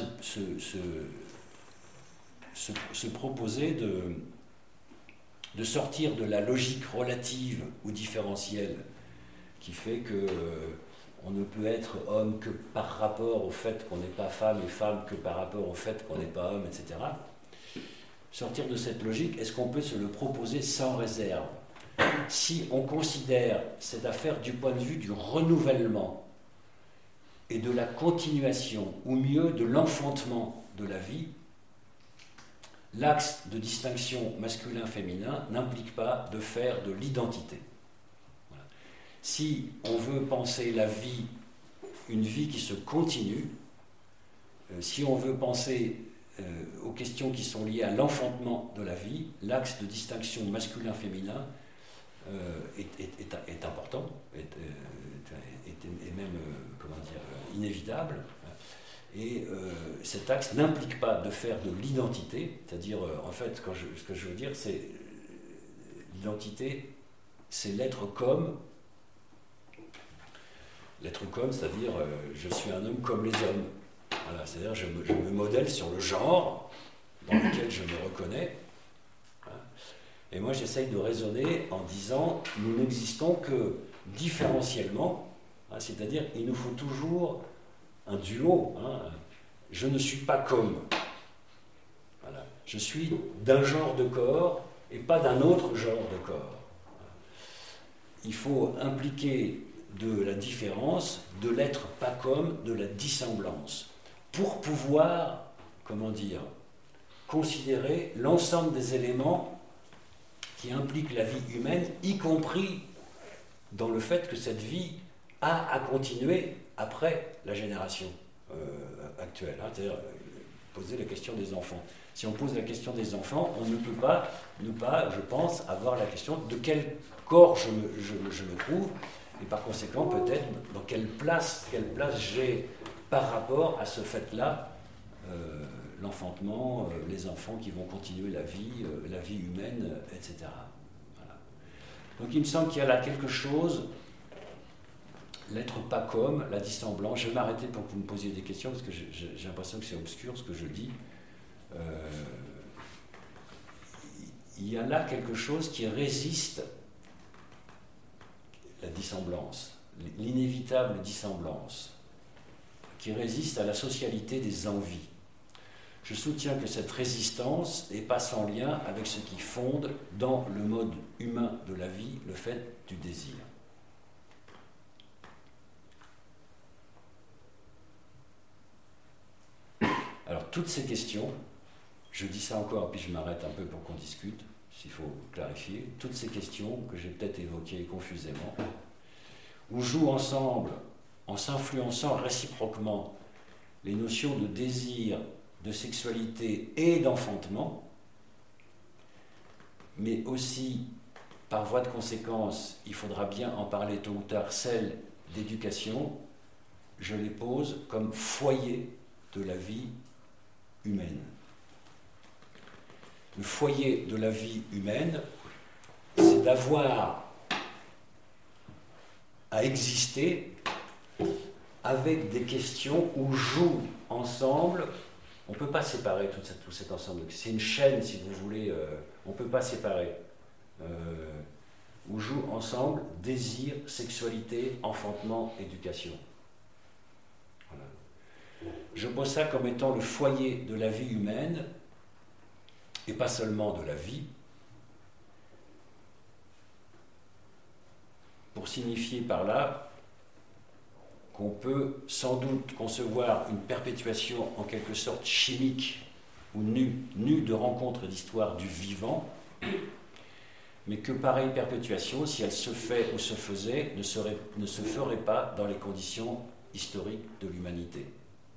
se proposer de sortir de la logique relative ou différentielle qui fait que on ne peut être homme que par rapport au fait qu'on n'est pas femme et femme que par rapport au fait qu'on n'est pas homme, etc. sortir de cette logique, est-ce qu'on peut se le proposer sans réserve? Si on considère cette affaire du point de vue du renouvellement et de la continuation, ou mieux de l'enfantement de la vie, l'axe de distinction masculin-féminin n'implique pas de faire de l'identité. Voilà. Si on veut penser la vie, une vie qui se continue, si on veut penser aux questions qui sont liées à l'enfantement de la vie, l'axe de distinction masculin-féminin est important, est même, comment dire, inévitable. Et cet axe n'implique pas de faire de l'identité, c'est-à-dire, en fait, ce que je veux dire, c'est l'identité, c'est l'être comme, c'est-à-dire, je suis un homme comme les hommes. Voilà, c'est-à-dire, je me modèle sur le genre dans lequel je me reconnais. Et moi, j'essaye de raisonner en disant, nous n'existons que différentiellement, c'est-à-dire, il nous faut toujours un duo. Je ne suis pas comme. Voilà. Je suis d'un genre de corps et pas d'un autre genre de corps. Il faut impliquer de la différence, de l'être pas comme, de la dissemblance, pour pouvoir, comment dire, considérer l'ensemble des éléments qui impliquent la vie humaine, y compris dans le fait que cette vie a à continuer après la génération actuelle. C'est-à-dire poser la question des enfants. Si on pose la question des enfants, on ne peut pas ne pas, je pense, avoir la question de quel corps je me trouve, et par conséquent peut-être dans quelle place j'ai par rapport à ce fait-là, l'enfantement, les enfants qui vont continuer la vie humaine, etc. Voilà. Donc il me semble qu'il y a là quelque chose, l'être pas comme, la dissemblance. Je vais m'arrêter pour que vous me posiez des questions, parce que j'ai l'impression que c'est obscur ce que je dis. Il y a là quelque chose qui résiste, la dissemblance, l'inévitable dissemblance, qui résiste à la socialité des envies. Je soutiens que cette résistance n'est pas sans lien avec ce qui fonde dans le mode humain de la vie le fait du désir. Alors toutes ces questions, je dis ça encore, puis je m'arrête un peu pour qu'on discute, s'il faut clarifier, toutes ces questions que j'ai peut-être évoquées confusément, où jouent ensemble, en s'influençant réciproquement, les notions de désir, de sexualité et d'enfantement, mais aussi, par voie de conséquence, il faudra bien en parler tôt ou tard, celle d'éducation, je les pose comme foyer de la vie humaine. Le foyer de la vie humaine, c'est d'avoir à exister avec des questions où jouent ensemble. On ne peut pas séparer tout cet ensemble. C'est une chaîne, si vous voulez, on ne peut pas séparer. Où jouent ensemble désir, sexualité, enfantement, éducation. Voilà. Je pose ça comme étant le foyer de la vie humaine, et pas seulement de la vie, pour signifier par là qu'on peut sans doute concevoir une perpétuation en quelque sorte chimique ou nue de rencontres et d'histoires du vivant, mais que pareille perpétuation, si elle se fait ou se faisait, ne se ferait pas dans les conditions historiques de l'humanité.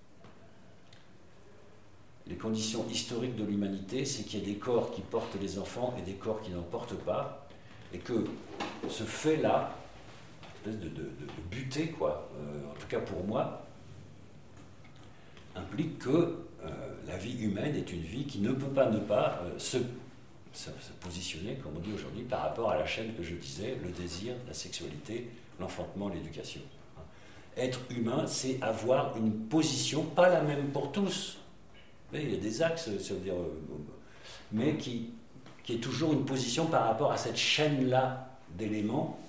Les conditions historiques de l'humanité, c'est qu'il y a des corps qui portent les enfants et des corps qui n'en portent pas, et que ce fait-là, de buter, quoi, en tout cas pour moi, implique que la vie humaine est une vie qui ne peut pas ne pas se positionner, comme on dit aujourd'hui, par rapport à la chaîne que je disais, le désir, la sexualité, l'enfantement, l'éducation. Être humain, c'est avoir une position, pas la même pour tous. Il y a des axes, ça veut dire, mais qui est toujours une position par rapport à cette chaîne-là d'éléments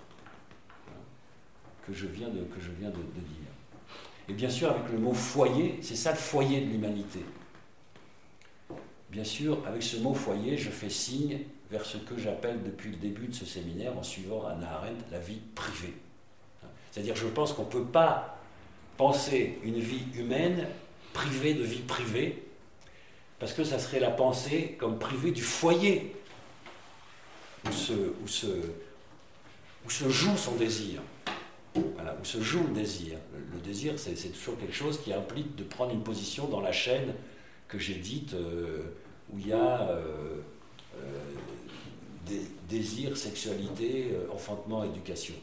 que je viens de dire. Et bien sûr, avec le mot foyer, c'est ça le foyer de l'humanité. bien sûr, avec ce mot foyer, je fais signe vers ce que j'appelle depuis le début de ce séminaire, en suivant Hannah Arendt, la vie privée. C'est-à-dire, je pense qu'on ne peut pas penser une vie humaine privée de vie privée, parce que ça serait la pensée comme privée du foyer où se joue son désir. Voilà, où se joue le désir. Le désir, c'est toujours quelque chose qui implique de prendre une position dans la chaîne que j'ai dite, où il y a désir, sexualité, enfantement, éducation.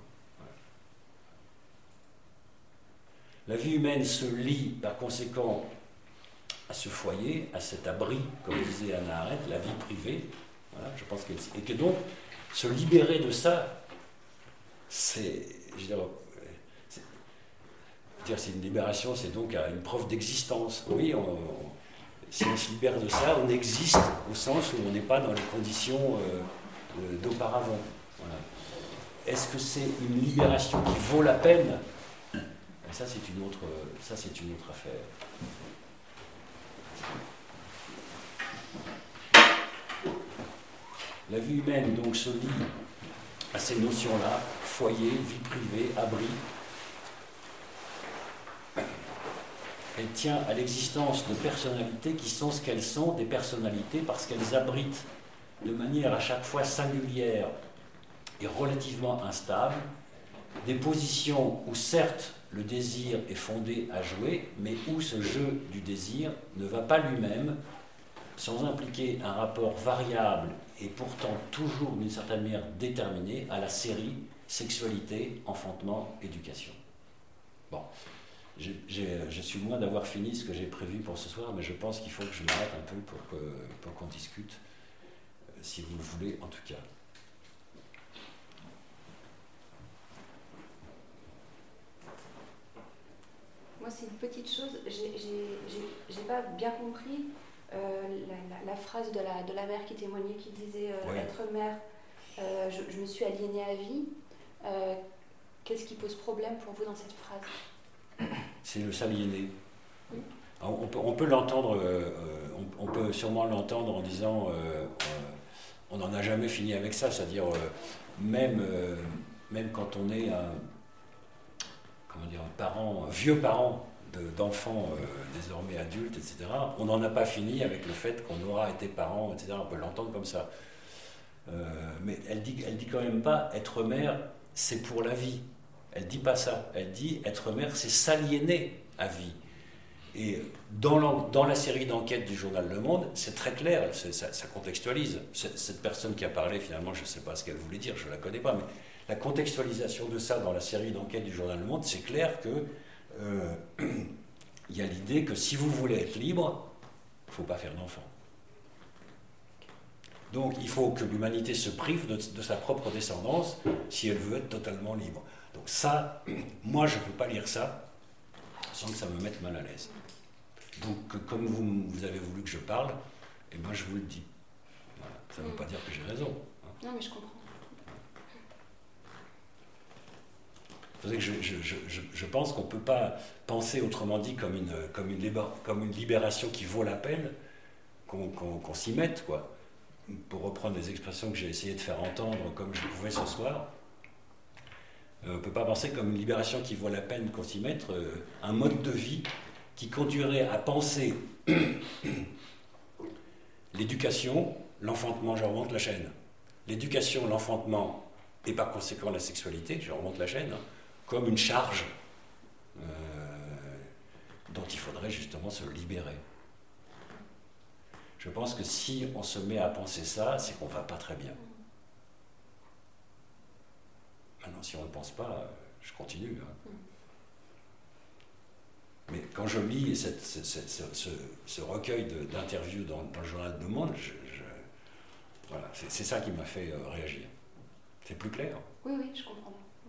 La vie humaine se lie par conséquent à ce foyer, à cet abri, comme disait Hannah Arendt, la vie privée. Voilà, je pense et que donc, se libérer de ça, c'est une libération, c'est donc une preuve d'existence. Oui, si on se libère de ça, on existe au sens où on n'est pas dans les conditions d'auparavant. Voilà. Est-ce que c'est une libération qui vaut la peine? Ça, c'est une autre affaire. La vie humaine donc se lie à ces notions-là, foyer, vie privée, abri. Elle tient à l'existence de personnalités qui sont ce qu'elles sont, des personnalités parce qu'elles abritent de manière à chaque fois singulière et relativement instable des positions où certes le désir est fondé à jouer, mais où ce jeu du désir ne va pas lui-même, sans impliquer un rapport variable et pourtant toujours d'une certaine manière déterminé à la série sexualité, enfantement, éducation. Bon, je suis loin d'avoir fini ce que j'ai prévu pour ce soir, mais je pense qu'il faut que je m'arrête un peu pour qu'on discute, si vous le voulez en tout cas. Moi, c'est une petite chose, j'ai pas bien compris la phrase de la mère qui témoignait, qui disait oui. Être mère, je me suis aliénée à vie. Qu'est-ce qui pose problème pour vous dans cette phrase? C'est le s'aliéner. Oui. On peut l'entendre, on peut sûrement l'entendre en disant on n'en a jamais fini avec ça, c'est-à-dire même quand on est un vieux parent d'enfants désormais adultes, etc., on n'en a pas fini avec le fait qu'on aura été parent, etc. On peut l'entendre comme ça. Mais elle dit quand même pas être mère, c'est pour la vie. Elle dit pas ça. Elle dit être mère, c'est s'aliéner à vie. Et dans la série d'enquêtes du journal Le Monde, c'est très clair, ça contextualise. Cette personne qui a parlé, finalement, je ne sais pas ce qu'elle voulait dire, je ne la connais pas, mais la contextualisation de ça dans la série d'enquêtes du journal Le Monde, c'est clair que il y a l'idée que si vous voulez être libre, il ne faut pas faire d'enfant. Donc il faut que l'humanité se prive de sa propre descendance si elle veut être totalement libre. Donc ça, moi je ne peux pas lire ça sans que ça me mette mal à l'aise. Donc comme vous avez voulu que je parle, et moi je vous le dis. Voilà. Ça ne veut pas dire que j'ai raison. Hein. Non mais je comprends. Je pense qu'on ne peut pas penser autrement dit comme une libération qui vaut la peine qu'on s'y mette, quoi. Pour reprendre les expressions que j'ai essayé de faire entendre comme je pouvais ce soir, on ne peut pas penser comme une libération qui vaut la peine qu'on s'y mette, un mode de vie qui conduirait à penser l'éducation, l'enfantement, je remonte la chaîne, l'éducation, l'enfantement et par conséquent la sexualité, je remonte la chaîne, comme une charge dont il faudrait justement se libérer. Je pense que si on se met à penser ça, c'est qu'on ne va pas très bien. Maintenant, si on ne le pense pas, je continue. Hein. Mais quand je lis ce recueil d'interviews dans le journal Le Monde, voilà, c'est ça qui m'a fait réagir. C'est plus clair? Oui, je comprends.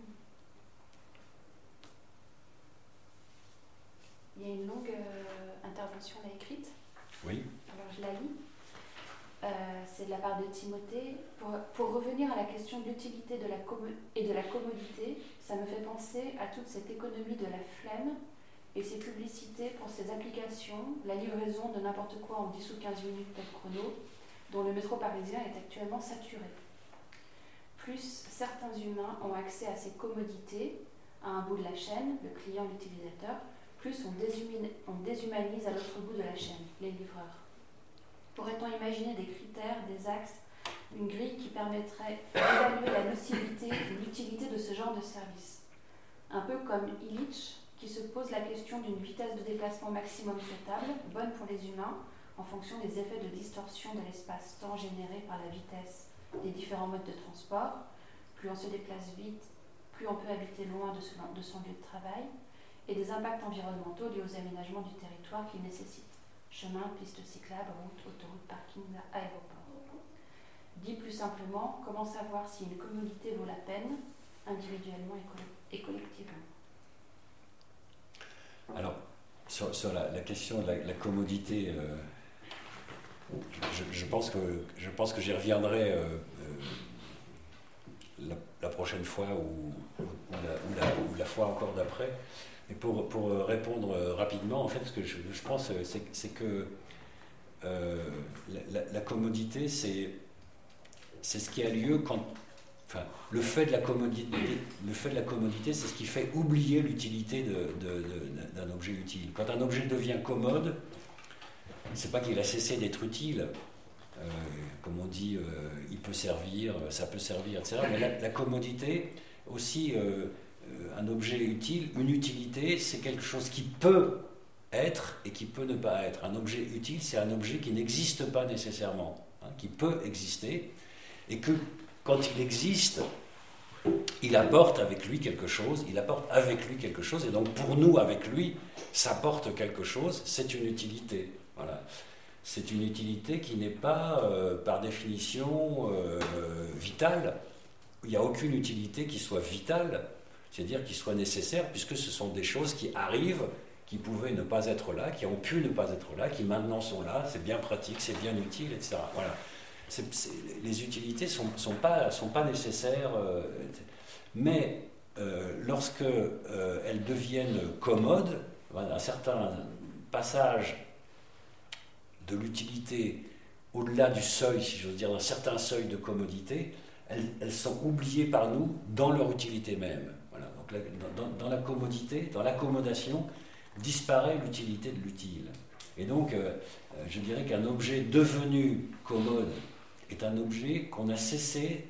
Il y a une longue intervention là écrite. Oui. Alors je la lis. C'est de la part de Timothée. Pour revenir à la question de l'utilité et de la commodité, ça me fait penser à toute cette économie de la flemme et ses publicités pour ses applications, la livraison de n'importe quoi en 10 ou 15 minutes tel chrono, dont le métro parisien est actuellement saturé. Plus certains humains ont accès à ces commodités, à un bout de la chaîne, le client, l'utilisateur, plus on déshumanise à l'autre bout de la chaîne, les livreurs. Pourrait-on imaginer des critères, des axes, une grille qui permettrait d'évaluer la nocivité ou l'utilité de ce genre de service? Un peu comme Illich, qui se pose la question d'une vitesse de déplacement maximum souhaitable, bonne pour les humains, en fonction des effets de distorsion de l'espace-temps générés par la vitesse des différents modes de transport. Plus on se déplace vite, plus on peut habiter loin de son lieu de travail, et des impacts environnementaux liés aux aménagements du territoire qu'il nécessite. Chemins, pistes cyclables, routes, autoroutes, parkings, aéroports. Dit plus simplement, comment savoir si une commodité vaut la peine, individuellement et collectivement? Alors, sur la question de la commodité, je pense que j'y reviendrai la prochaine fois ou la fois encore d'après. Et pour répondre rapidement, en fait, ce que je pense, c'est que la commodité, c'est ce qui a lieu quand... Enfin, le fait de la commodité, c'est ce qui fait oublier l'utilité d'un objet utile. Quand un objet devient commode, c'est pas qu'il a cessé d'être utile. Comme on dit, il peut servir, ça peut servir, etc. Mais la commodité, aussi... un objet utile, une utilité, c'est quelque chose qui peut être et qui peut ne pas être. Un objet utile, c'est un objet qui n'existe pas nécessairement, qui peut exister, et que quand il existe, il apporte avec lui quelque chose, et donc pour nous, avec lui, ça apporte quelque chose, c'est une utilité. Voilà. C'est une utilité qui n'est pas, par définition, vitale. Il n'y a aucune utilité qui soit vitale, c'est-à-dire qui soit nécessaire, puisque ce sont des choses qui arrivent, qui pouvaient ne pas être là, qui ont pu ne pas être là, qui maintenant sont là, c'est bien pratique, c'est bien utile, etc. Voilà. Les utilités ne sont pas nécessaires, mais lorsque elles deviennent commodes, voilà, un certain passage de l'utilité au-delà du seuil, si j'ose dire, d'un certain seuil de commodité, elles sont oubliées par nous dans leur utilité même. Voilà. Donc dans la commodité, dans l'accommodation, disparaît l'utilité de l'utile. Et donc, je dirais qu'un objet devenu commode est un objet dont on a cessé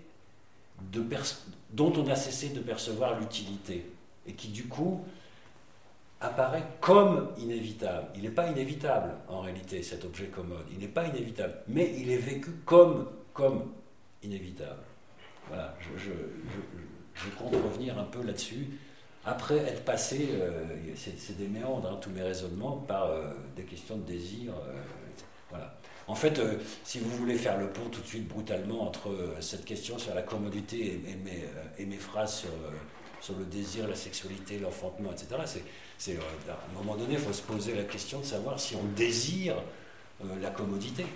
de percevoir l'utilité, et qui du coup apparaît comme inévitable. Il n'est pas inévitable en réalité, cet objet commode, il n'est pas inévitable, mais il est vécu comme inévitable. Voilà, je compte revenir un peu là-dessus, après être passé, c'est des méandres, tous mes raisonnements, par des questions de désir. Voilà. En fait, si vous voulez faire le pont tout de suite brutalement entre cette question sur la commodité et mes phrases sur le désir, la sexualité, l'enfantement, etc., à un moment donné, il faut se poser la question de savoir si on désire la commodité.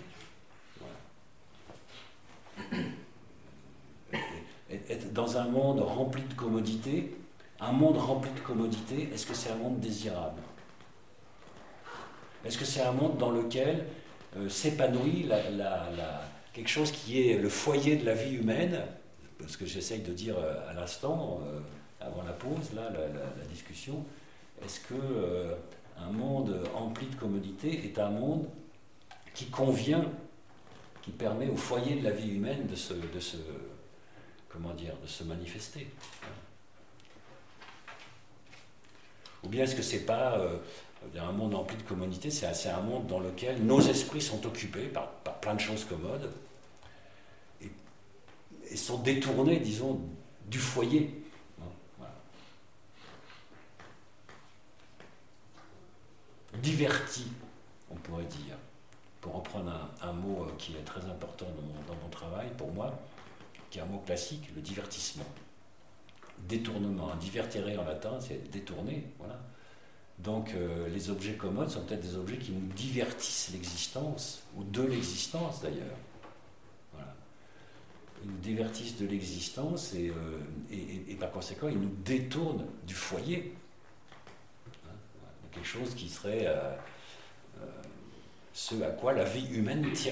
Voilà. Être dans un monde rempli de commodités, est-ce que c'est un monde désirable? Est-ce que c'est un monde dans lequel s'épanouit quelque chose qui est le foyer de la vie humaine, ce que j'essaye de dire à l'instant, avant la pause, là, la discussion, est-ce que un monde empli de commodités est un monde qui convient, qui permet au foyer de la vie humaine de se manifester? Ou bien est-ce que c'est pas un monde empli de commodités, c'est un monde dans lequel nos esprits sont occupés par plein de choses commodes et sont détournés, disons, du foyer. Voilà. Divertis, on pourrait dire, pour reprendre un mot qui est très important dans mon travail, pour moi, qui est un mot classique, le divertissement. Détournement, divertere en latin, c'est détourner, voilà. Donc les objets commodes sont peut-être des objets qui nous divertissent l'existence, ou de l'existence d'ailleurs. Voilà. Ils nous divertissent de l'existence et par conséquent ils nous détournent du foyer. quelque chose qui serait ce à quoi la vie humaine tient.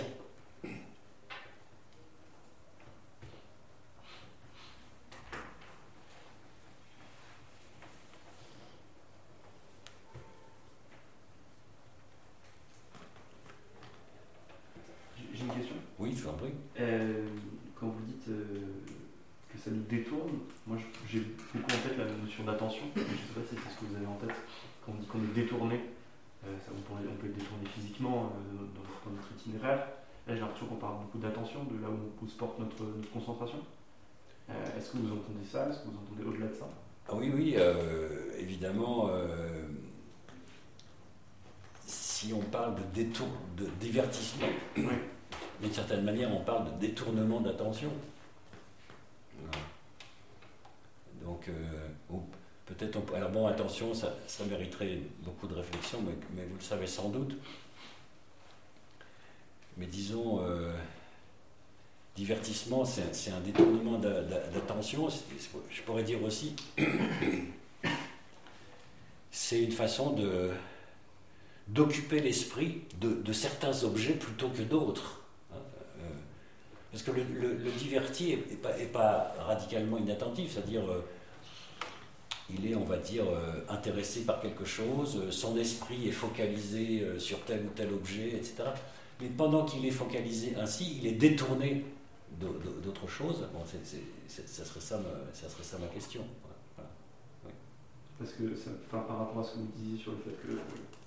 J'ai une question. Oui, je vous en prie. Quand vous dites que ça nous détourne, moi j'ai beaucoup en tête la notion d'attention. Je ne sais pas si c'est ce que vous avez en tête. Quand on dit qu'on est détourné, on peut être détourné physiquement dans notre itinéraire. Là j'ai l'impression qu'on parle beaucoup d'attention, de là où se porte notre concentration. Est-ce que vous entendez ça? Est-ce que vous entendez au-delà de ça? Ah oui, oui, évidemment, si on parle de divertissement, Oui. d'une certaine manière, on parle de détournement d'attention. Voilà. Donc, peut-être, alors bon, attention, ça mériterait beaucoup de réflexion, mais vous le savez sans doute. Mais disons, divertissement, c'est un détournement d'attention. Je pourrais dire aussi, c'est une façon d'occuper l'esprit de certains objets plutôt que d'autres. Parce que le diverti est pas radicalement inattentif, c'est-à-dire il est, on va dire, intéressé par quelque chose, son esprit est focalisé sur tel ou tel objet, etc. Mais pendant qu'il est focalisé ainsi, il est détourné d'autres choses. Bon, ça serait ça ma question. Voilà. Oui. Parce que, par rapport à ce que vous disiez sur le fait que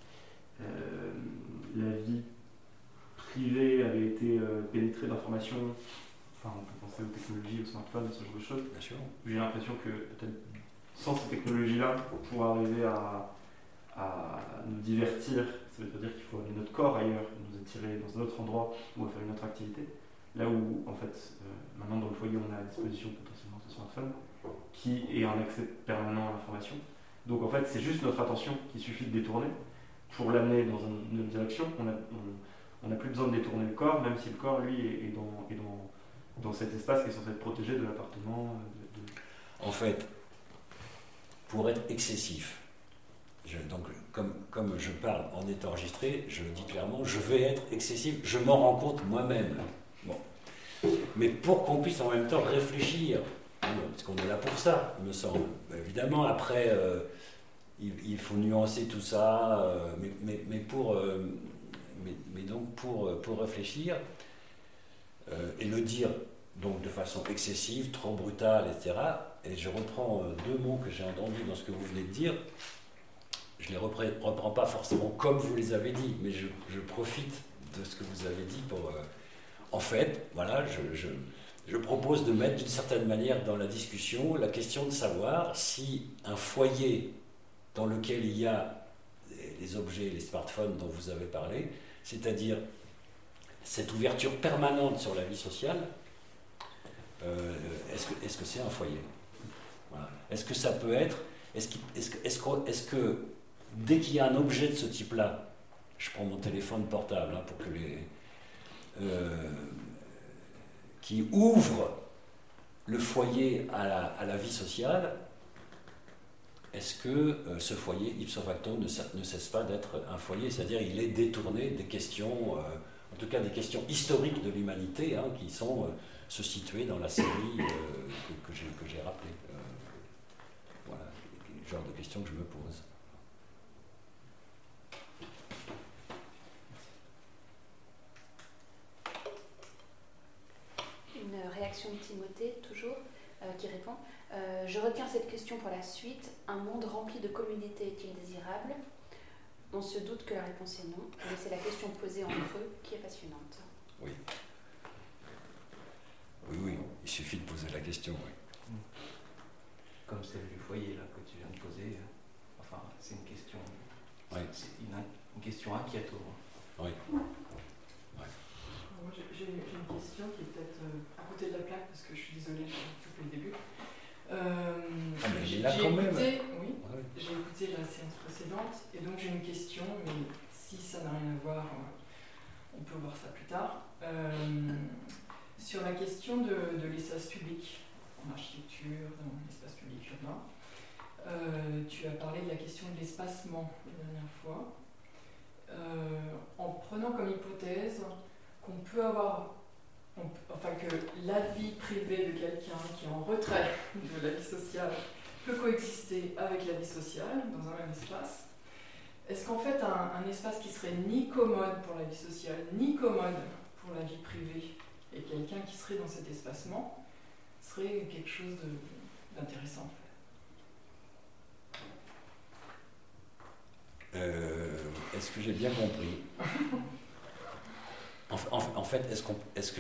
la vie privée avait été pénétrée d'informations, enfin on peut penser aux technologies, aux smartphones, ce genre de choses. Bien sûr. J'ai l'impression que peut-être sans ces technologies-là, pour arriver à nous divertir, ça veut dire qu'il faut amener notre corps ailleurs, nous attirer dans un autre endroit où on va faire une autre activité. Là où, en fait, maintenant dans le foyer, on a à disposition potentiellement ce smartphone qui est un accès permanent à l'information. Donc en fait, c'est juste notre attention qu'il suffit de détourner pour l'amener dans une autre direction. On n'a plus besoin de détourner le corps, même si le corps, lui, est dans cet espace qui est censé être protégé de l'appartement. En fait, pour être excessif, donc comme je parle en étant enregistré, je le dis clairement, je vais être excessif, je m'en rends compte moi-même. Bon. Mais pour qu'on puisse en même temps réfléchir, parce qu'on est là pour ça, il me semble. Évidemment, après, il faut nuancer tout ça, mais donc pour réfléchir et le dire donc de façon excessive, trop brutale, etc. Et je reprends deux mots que j'ai entendus dans ce que vous venez de dire. Je ne les reprends pas forcément comme vous les avez dit, mais je profite de ce que vous avez dit pour... en fait, voilà, je propose de mettre d'une certaine manière dans la discussion la question de savoir si un foyer dans lequel il y a les objets, les smartphones dont vous avez parlé, c'est-à-dire cette ouverture permanente sur la vie sociale, est-ce que c'est un foyer? Voilà. Est-ce que ça peut être... Est-ce que dès qu'il y a un objet de ce type-là, je prends mon téléphone portable pour que qui ouvre le foyer à la vie sociale, est-ce que ce foyer, ipso facto, ne cesse pas d'être un foyer? C'est-à-dire il est détourné des questions, en tout cas des questions historiques de l'humanité, qui sont se situer dans la série que j'ai rappelée. Voilà, le genre de questions que je me pose. Une réaction de Timothée, toujours, qui répond. Je retiens cette question pour la suite. Un monde rempli de communautés est-il désirable? On se doute que la réponse est non, mais c'est la question posée entre eux qui est passionnante. Oui. Oui, il suffit de poser la question, oui. Comme celle du foyer là, que tu viens de poser, enfin, c'est une question, oui. C'est une question inquiète. Oui. Moi, j'ai une question qui est peut-être à côté de la plaque, parce que je suis désolée, je suis depuis le début. Mais il est là quand même. J'ai écouté la séance précédente, et donc j'ai une question, mais si ça n'a rien à voir, on peut voir ça plus tard. Sur la question de l'espace public, en architecture, dans l'espace public urbain. Tu as parlé de la question de l'espacement la dernière fois. En prenant comme hypothèse qu'on peut avoir, que la vie privée de quelqu'un qui est en retrait de la vie sociale peut coexister avec la vie sociale dans un même espace, est-ce qu'en fait un espace qui serait ni commode pour la vie sociale, ni commode pour la vie privée, et quelqu'un qui serait dans cet espacement, serait quelque chose d'intéressant en fait? Est-ce que j'ai bien compris? En fait, est-ce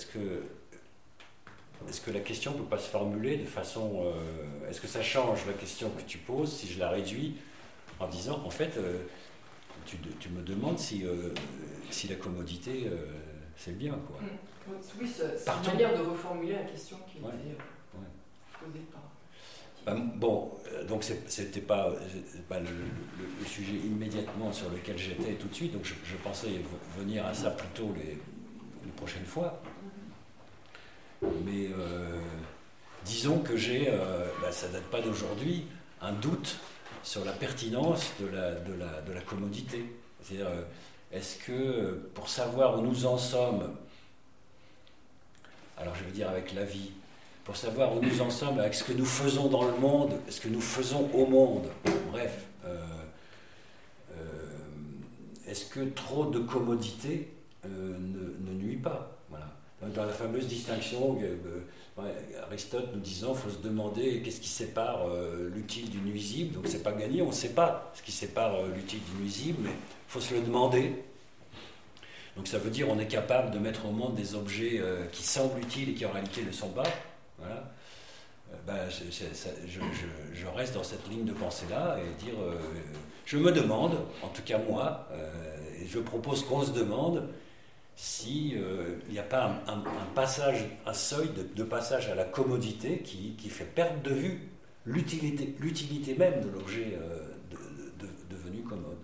que la question ne peut pas se formuler de façon... est-ce que ça change la question que tu poses si je la réduis en disant, en fait, tu me demandes si la commodité, c'est bien, quoi. Oui, c'est une manière de reformuler la question qui était posée par... donc c'était pas le sujet immédiatement sur lequel j'étais tout de suite, donc je pensais venir à ça plutôt les prochaines fois. Mais disons que j'ai, ça date pas d'aujourd'hui, un doute sur la pertinence de la commodité. C'est-à-dire, est-ce que pour savoir où nous en sommes, alors je veux dire avec la vie, pour savoir où nous en sommes, avec ce que nous faisons dans le monde, ce que nous faisons au monde, bref, est-ce que trop de commodité ne nuit pas? Voilà. Dans la fameuse distinction, Aristote nous disant, il faut se demander qu'est-ce qui sépare l'utile du nuisible. Donc c'est pas gagné, on ne sait pas ce qui sépare l'utile du nuisible, mais il faut se le demander. Donc ça veut dire qu'on est capable de mettre au monde des objets qui semblent utiles et qui en réalité ne le sont pas. Voilà. Je reste dans cette ligne de pensée-là et dire, je me demande, en tout cas moi, et je propose qu'on se demande s'il n'y a pas un seuil de passage à la commodité qui fait perdre de vue l'utilité même de l'objet devenu commode.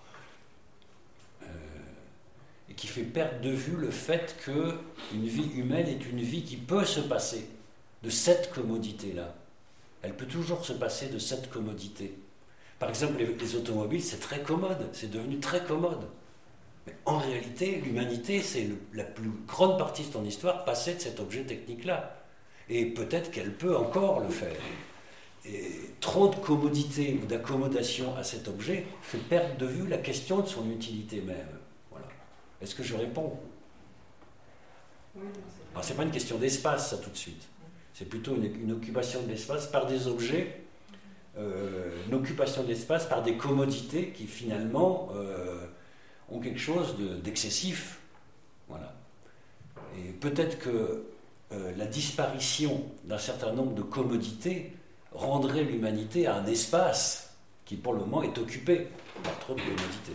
Et qui fait perdre de vue le fait qu'une vie humaine est une vie qui peut se passer de cette commodité-là. Elle peut toujours se passer de cette commodité. Par exemple, les automobiles, c'est très commode, c'est devenu très commode. Mais en réalité, l'humanité, c'est la plus grande partie de son histoire passée de cet objet technique-là. Et peut-être qu'elle peut encore le faire. Et trop de commodité ou d'accommodation à cet objet fait perdre de vue la question de son utilité même. Voilà. Est-ce que je réponds? Oui, alors, c'est pas une question d'espace, ça, tout de suite. C'est plutôt une occupation de l'espace par des objets, une occupation de l'espace par des commodités qui, finalement, ont quelque chose d'excessif. Voilà. Et peut-être que la disparition d'un certain nombre de commodités rendrait l'humanité à un espace qui, pour le moment, est occupé par trop de commodités.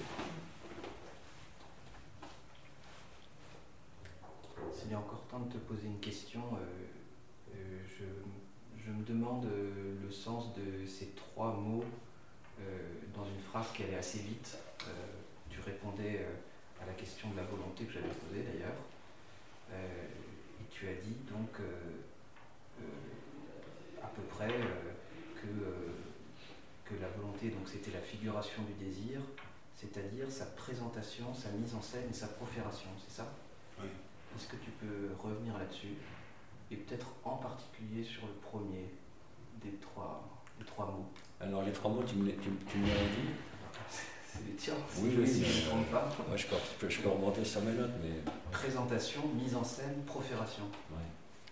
S'il y a encore temps de te poser une question, je me demande le sens de ces trois mots dans une phrase qui allait assez vite. Tu répondais à la question de la volonté que j'avais posée d'ailleurs. Et tu as dit donc à peu près que la volonté, donc c'était la figuration du désir, c'est-à-dire sa présentation, sa mise en scène et sa profération, c'est ça? Oui. Est-ce que tu peux revenir là-dessus? Et peut-être en particulier sur le premier des trois mots. Alors les trois mots, tu me les dit? C'est les tiens, oui, si je ne trompe pas. Ouais, je peux remonter sur mes notes, mais... Présentation, mise en scène, profération. Ouais.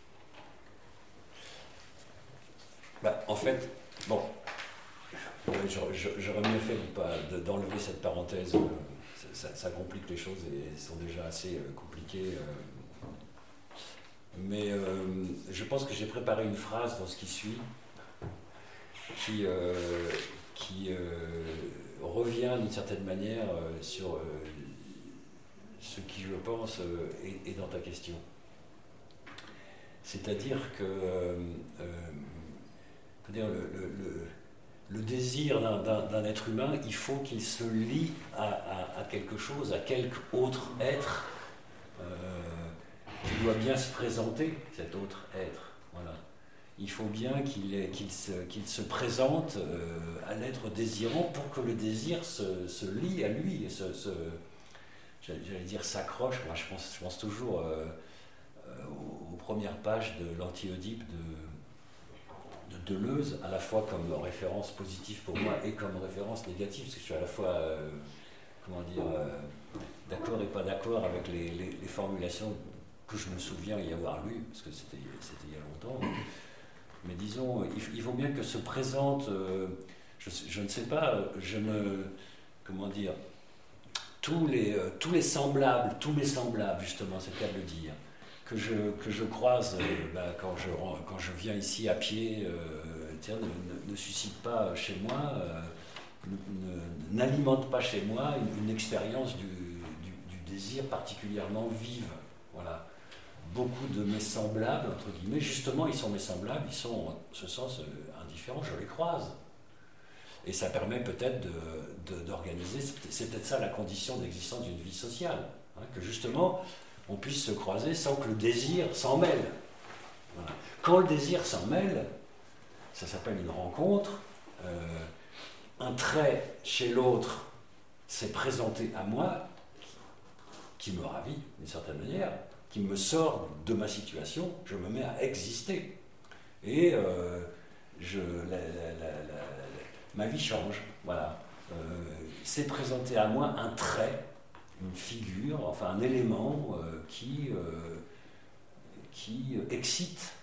En fait, bon, j'aurais mieux fait d'enlever cette parenthèse. Ça complique les choses et elles sont déjà assez compliquées. Mais je pense que j'ai préparé une phrase dans ce qui suit qui revient d'une certaine manière sur ce qui, je pense, est dans ta question. C'est-à-dire que le désir d'un être humain, il faut qu'il se lie à quelque chose, à quelque autre être qui doit bien se présenter, cet autre être. Voilà. il faut bien qu'il se présente à l'être désirant pour que le désir se lie à lui, et j'allais dire s'accroche. Moi, je pense toujours aux premières pages de l'Anti-Oedipe de Deleuze, à la fois comme référence positive pour moi et comme référence négative, parce que je suis à la fois d'accord et pas d'accord avec les formulations que je me souviens y avoir lues, parce que c'était il y a longtemps. Mais disons, il faut bien que se présente, je ne sais pas, tous les semblables, justement, c'est le cas de le dire, que je croise quand je viens ici à pied, ne suscite pas chez moi, n'alimente pas chez moi une expérience du désir particulièrement vive. Voilà. Beaucoup de mes semblables, entre guillemets, justement, ils sont mes semblables, ils sont en ce sens indifférents, je les croise. Et ça permet peut-être d'organiser, c'est peut-être ça la condition d'existence d'une vie sociale, hein, que justement, on puisse se croiser sans que le désir s'en mêle. Voilà. Quand le désir s'en mêle, ça s'appelle une rencontre, un trait chez l'autre s'est présenté à moi, qui me ravit d'une certaine manière, qui me sort de ma situation, je me mets à exister. Et ma vie change. Voilà. C'est présenté à moi un trait, une figure, enfin un élément qui excite,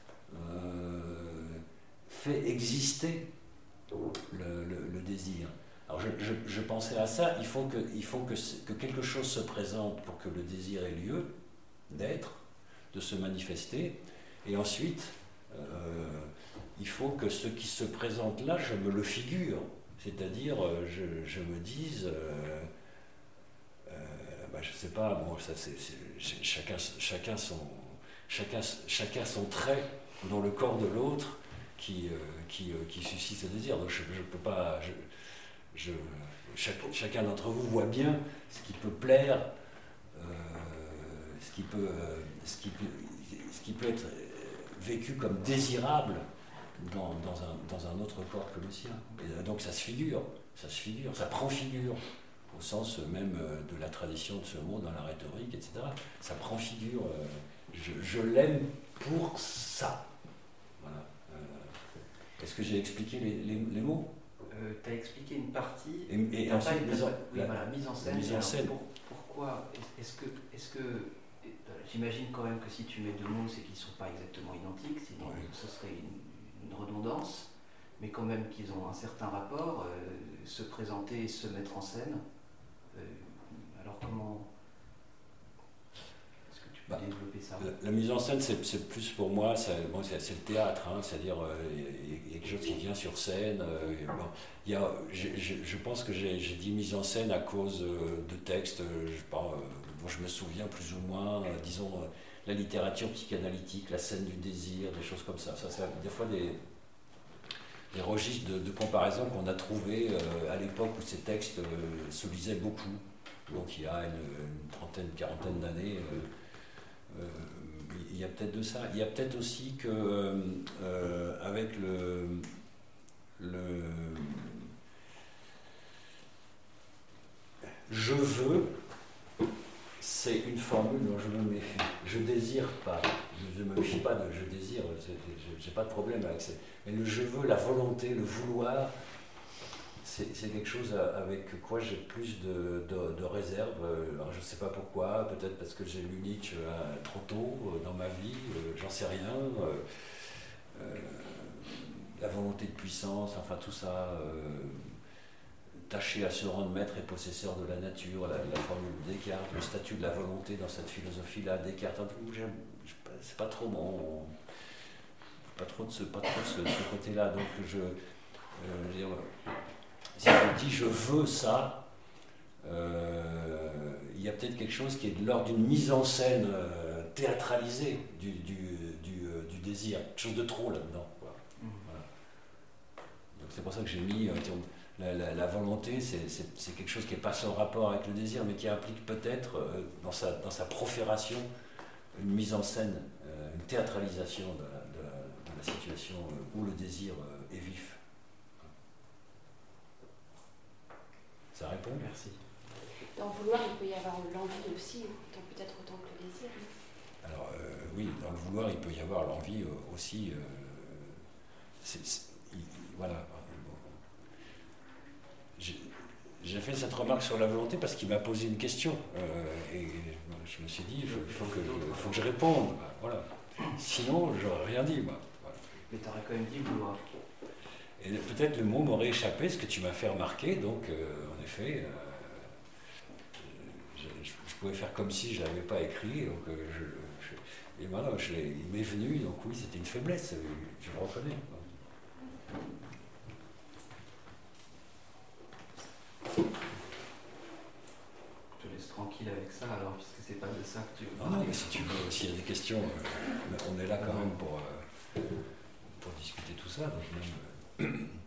fait exister le désir. Alors je pensais à ça, il faut que quelque chose se présente pour que le désir ait lieu d'être, de se manifester, et ensuite il faut que ce qui se présente là, je me le figure, c'est-à-dire je me dise je sais pas, bon, ça c'est chacun son trait dans le corps de l'autre qui suscite ce désir. Donc je peux pas, chacun d'entre vous voit bien ce qui peut plaire, ce qui peut être vécu comme désirable dans un autre corps que le sien. Et donc ça se figure, ça prend figure, au sens même de la tradition de ce mot dans la rhétorique, etc. Ça prend figure, je l'aime pour ça. Voilà. Est-ce que j'ai expliqué les mots ? Tu as expliqué une partie, et ensuite mise en scène. Mise en scène. Pourquoi est-ce que j'imagine quand même que si tu mets deux mots, c'est qu'ils ne sont pas exactement identiques, sinon ce serait une redondance, mais quand même qu'ils ont un certain rapport, se présenter et se mettre en scène. Alors comment est-ce que tu peux développer ça ? La mise en scène, c'est plus pour moi, c'est le théâtre, hein, c'est-à-dire il y a quelque chose qui vient sur scène. Je pense que j'ai dit mise en scène à cause de textes, dont je me souviens plus ou moins, disons la littérature psychanalytique, la scène du désir, des choses comme ça. Ça des fois des registres de comparaison qu'on a trouvés à l'époque où ces textes se lisaient beaucoup. Donc il y a une trentaine, quarantaine d'années. Il y a peut-être de ça. Il y a peut-être aussi que avec je veux, c'est une formule dont je me méfie. Je désire pas. Je ne me méfie pas de je désire. J'ai pas de problème avec ça. Mais le je veux, la volonté, le vouloir, c'est quelque chose avec quoi j'ai plus de réserve. Alors je ne sais pas pourquoi, peut-être parce que j'ai lu Nietzsche trop tôt dans ma vie, j'en sais rien. La volonté de puissance, enfin tout ça, tâcher à se rendre maître et possesseur de la nature, la formule de Descartes, le statut de la volonté dans cette philosophie-là, Descartes, c'est pas trop bon, pas trop de ce côté-là, donc si je dis je veux ça, il y a peut-être quelque chose qui est de l'ordre d'une mise en scène théâtralisée du désir, quelque chose de trop là-dedans. Voilà. Donc c'est pour ça que j'ai mis la volonté, c'est quelque chose qui n'est pas sans rapport avec le désir, mais qui implique peut-être dans sa profération une mise en scène, une théâtralisation de la situation où le désir est vif. Ça répond? Merci. Dans vouloir, il peut y avoir l'envie aussi, peut-être autant que le désir. Alors oui, dans le vouloir, il peut y avoir l'envie aussi. Voilà. J'ai fait cette remarque sur la volonté parce qu'il m'a posé une question. Et je me suis dit, il faut que je réponde. Voilà. Sinon, j'aurais rien dit, moi. Voilà. Mais tu aurais quand même dit vouloir. Et peut-être le mot m'aurait échappé, ce que tu m'as fait remarquer. Donc, en effet, je pouvais faire comme si je ne l'avais pas écrit. Donc, et voilà, il m'est venu. Donc oui, c'était une faiblesse. Je le reconnais. Je te laisse tranquille avec ça alors, puisque c'est pas de ça que tu veux parler. Non, mais si tu veux, s'il y a des questions, on est là quand même pour discuter tout ça. Donc même,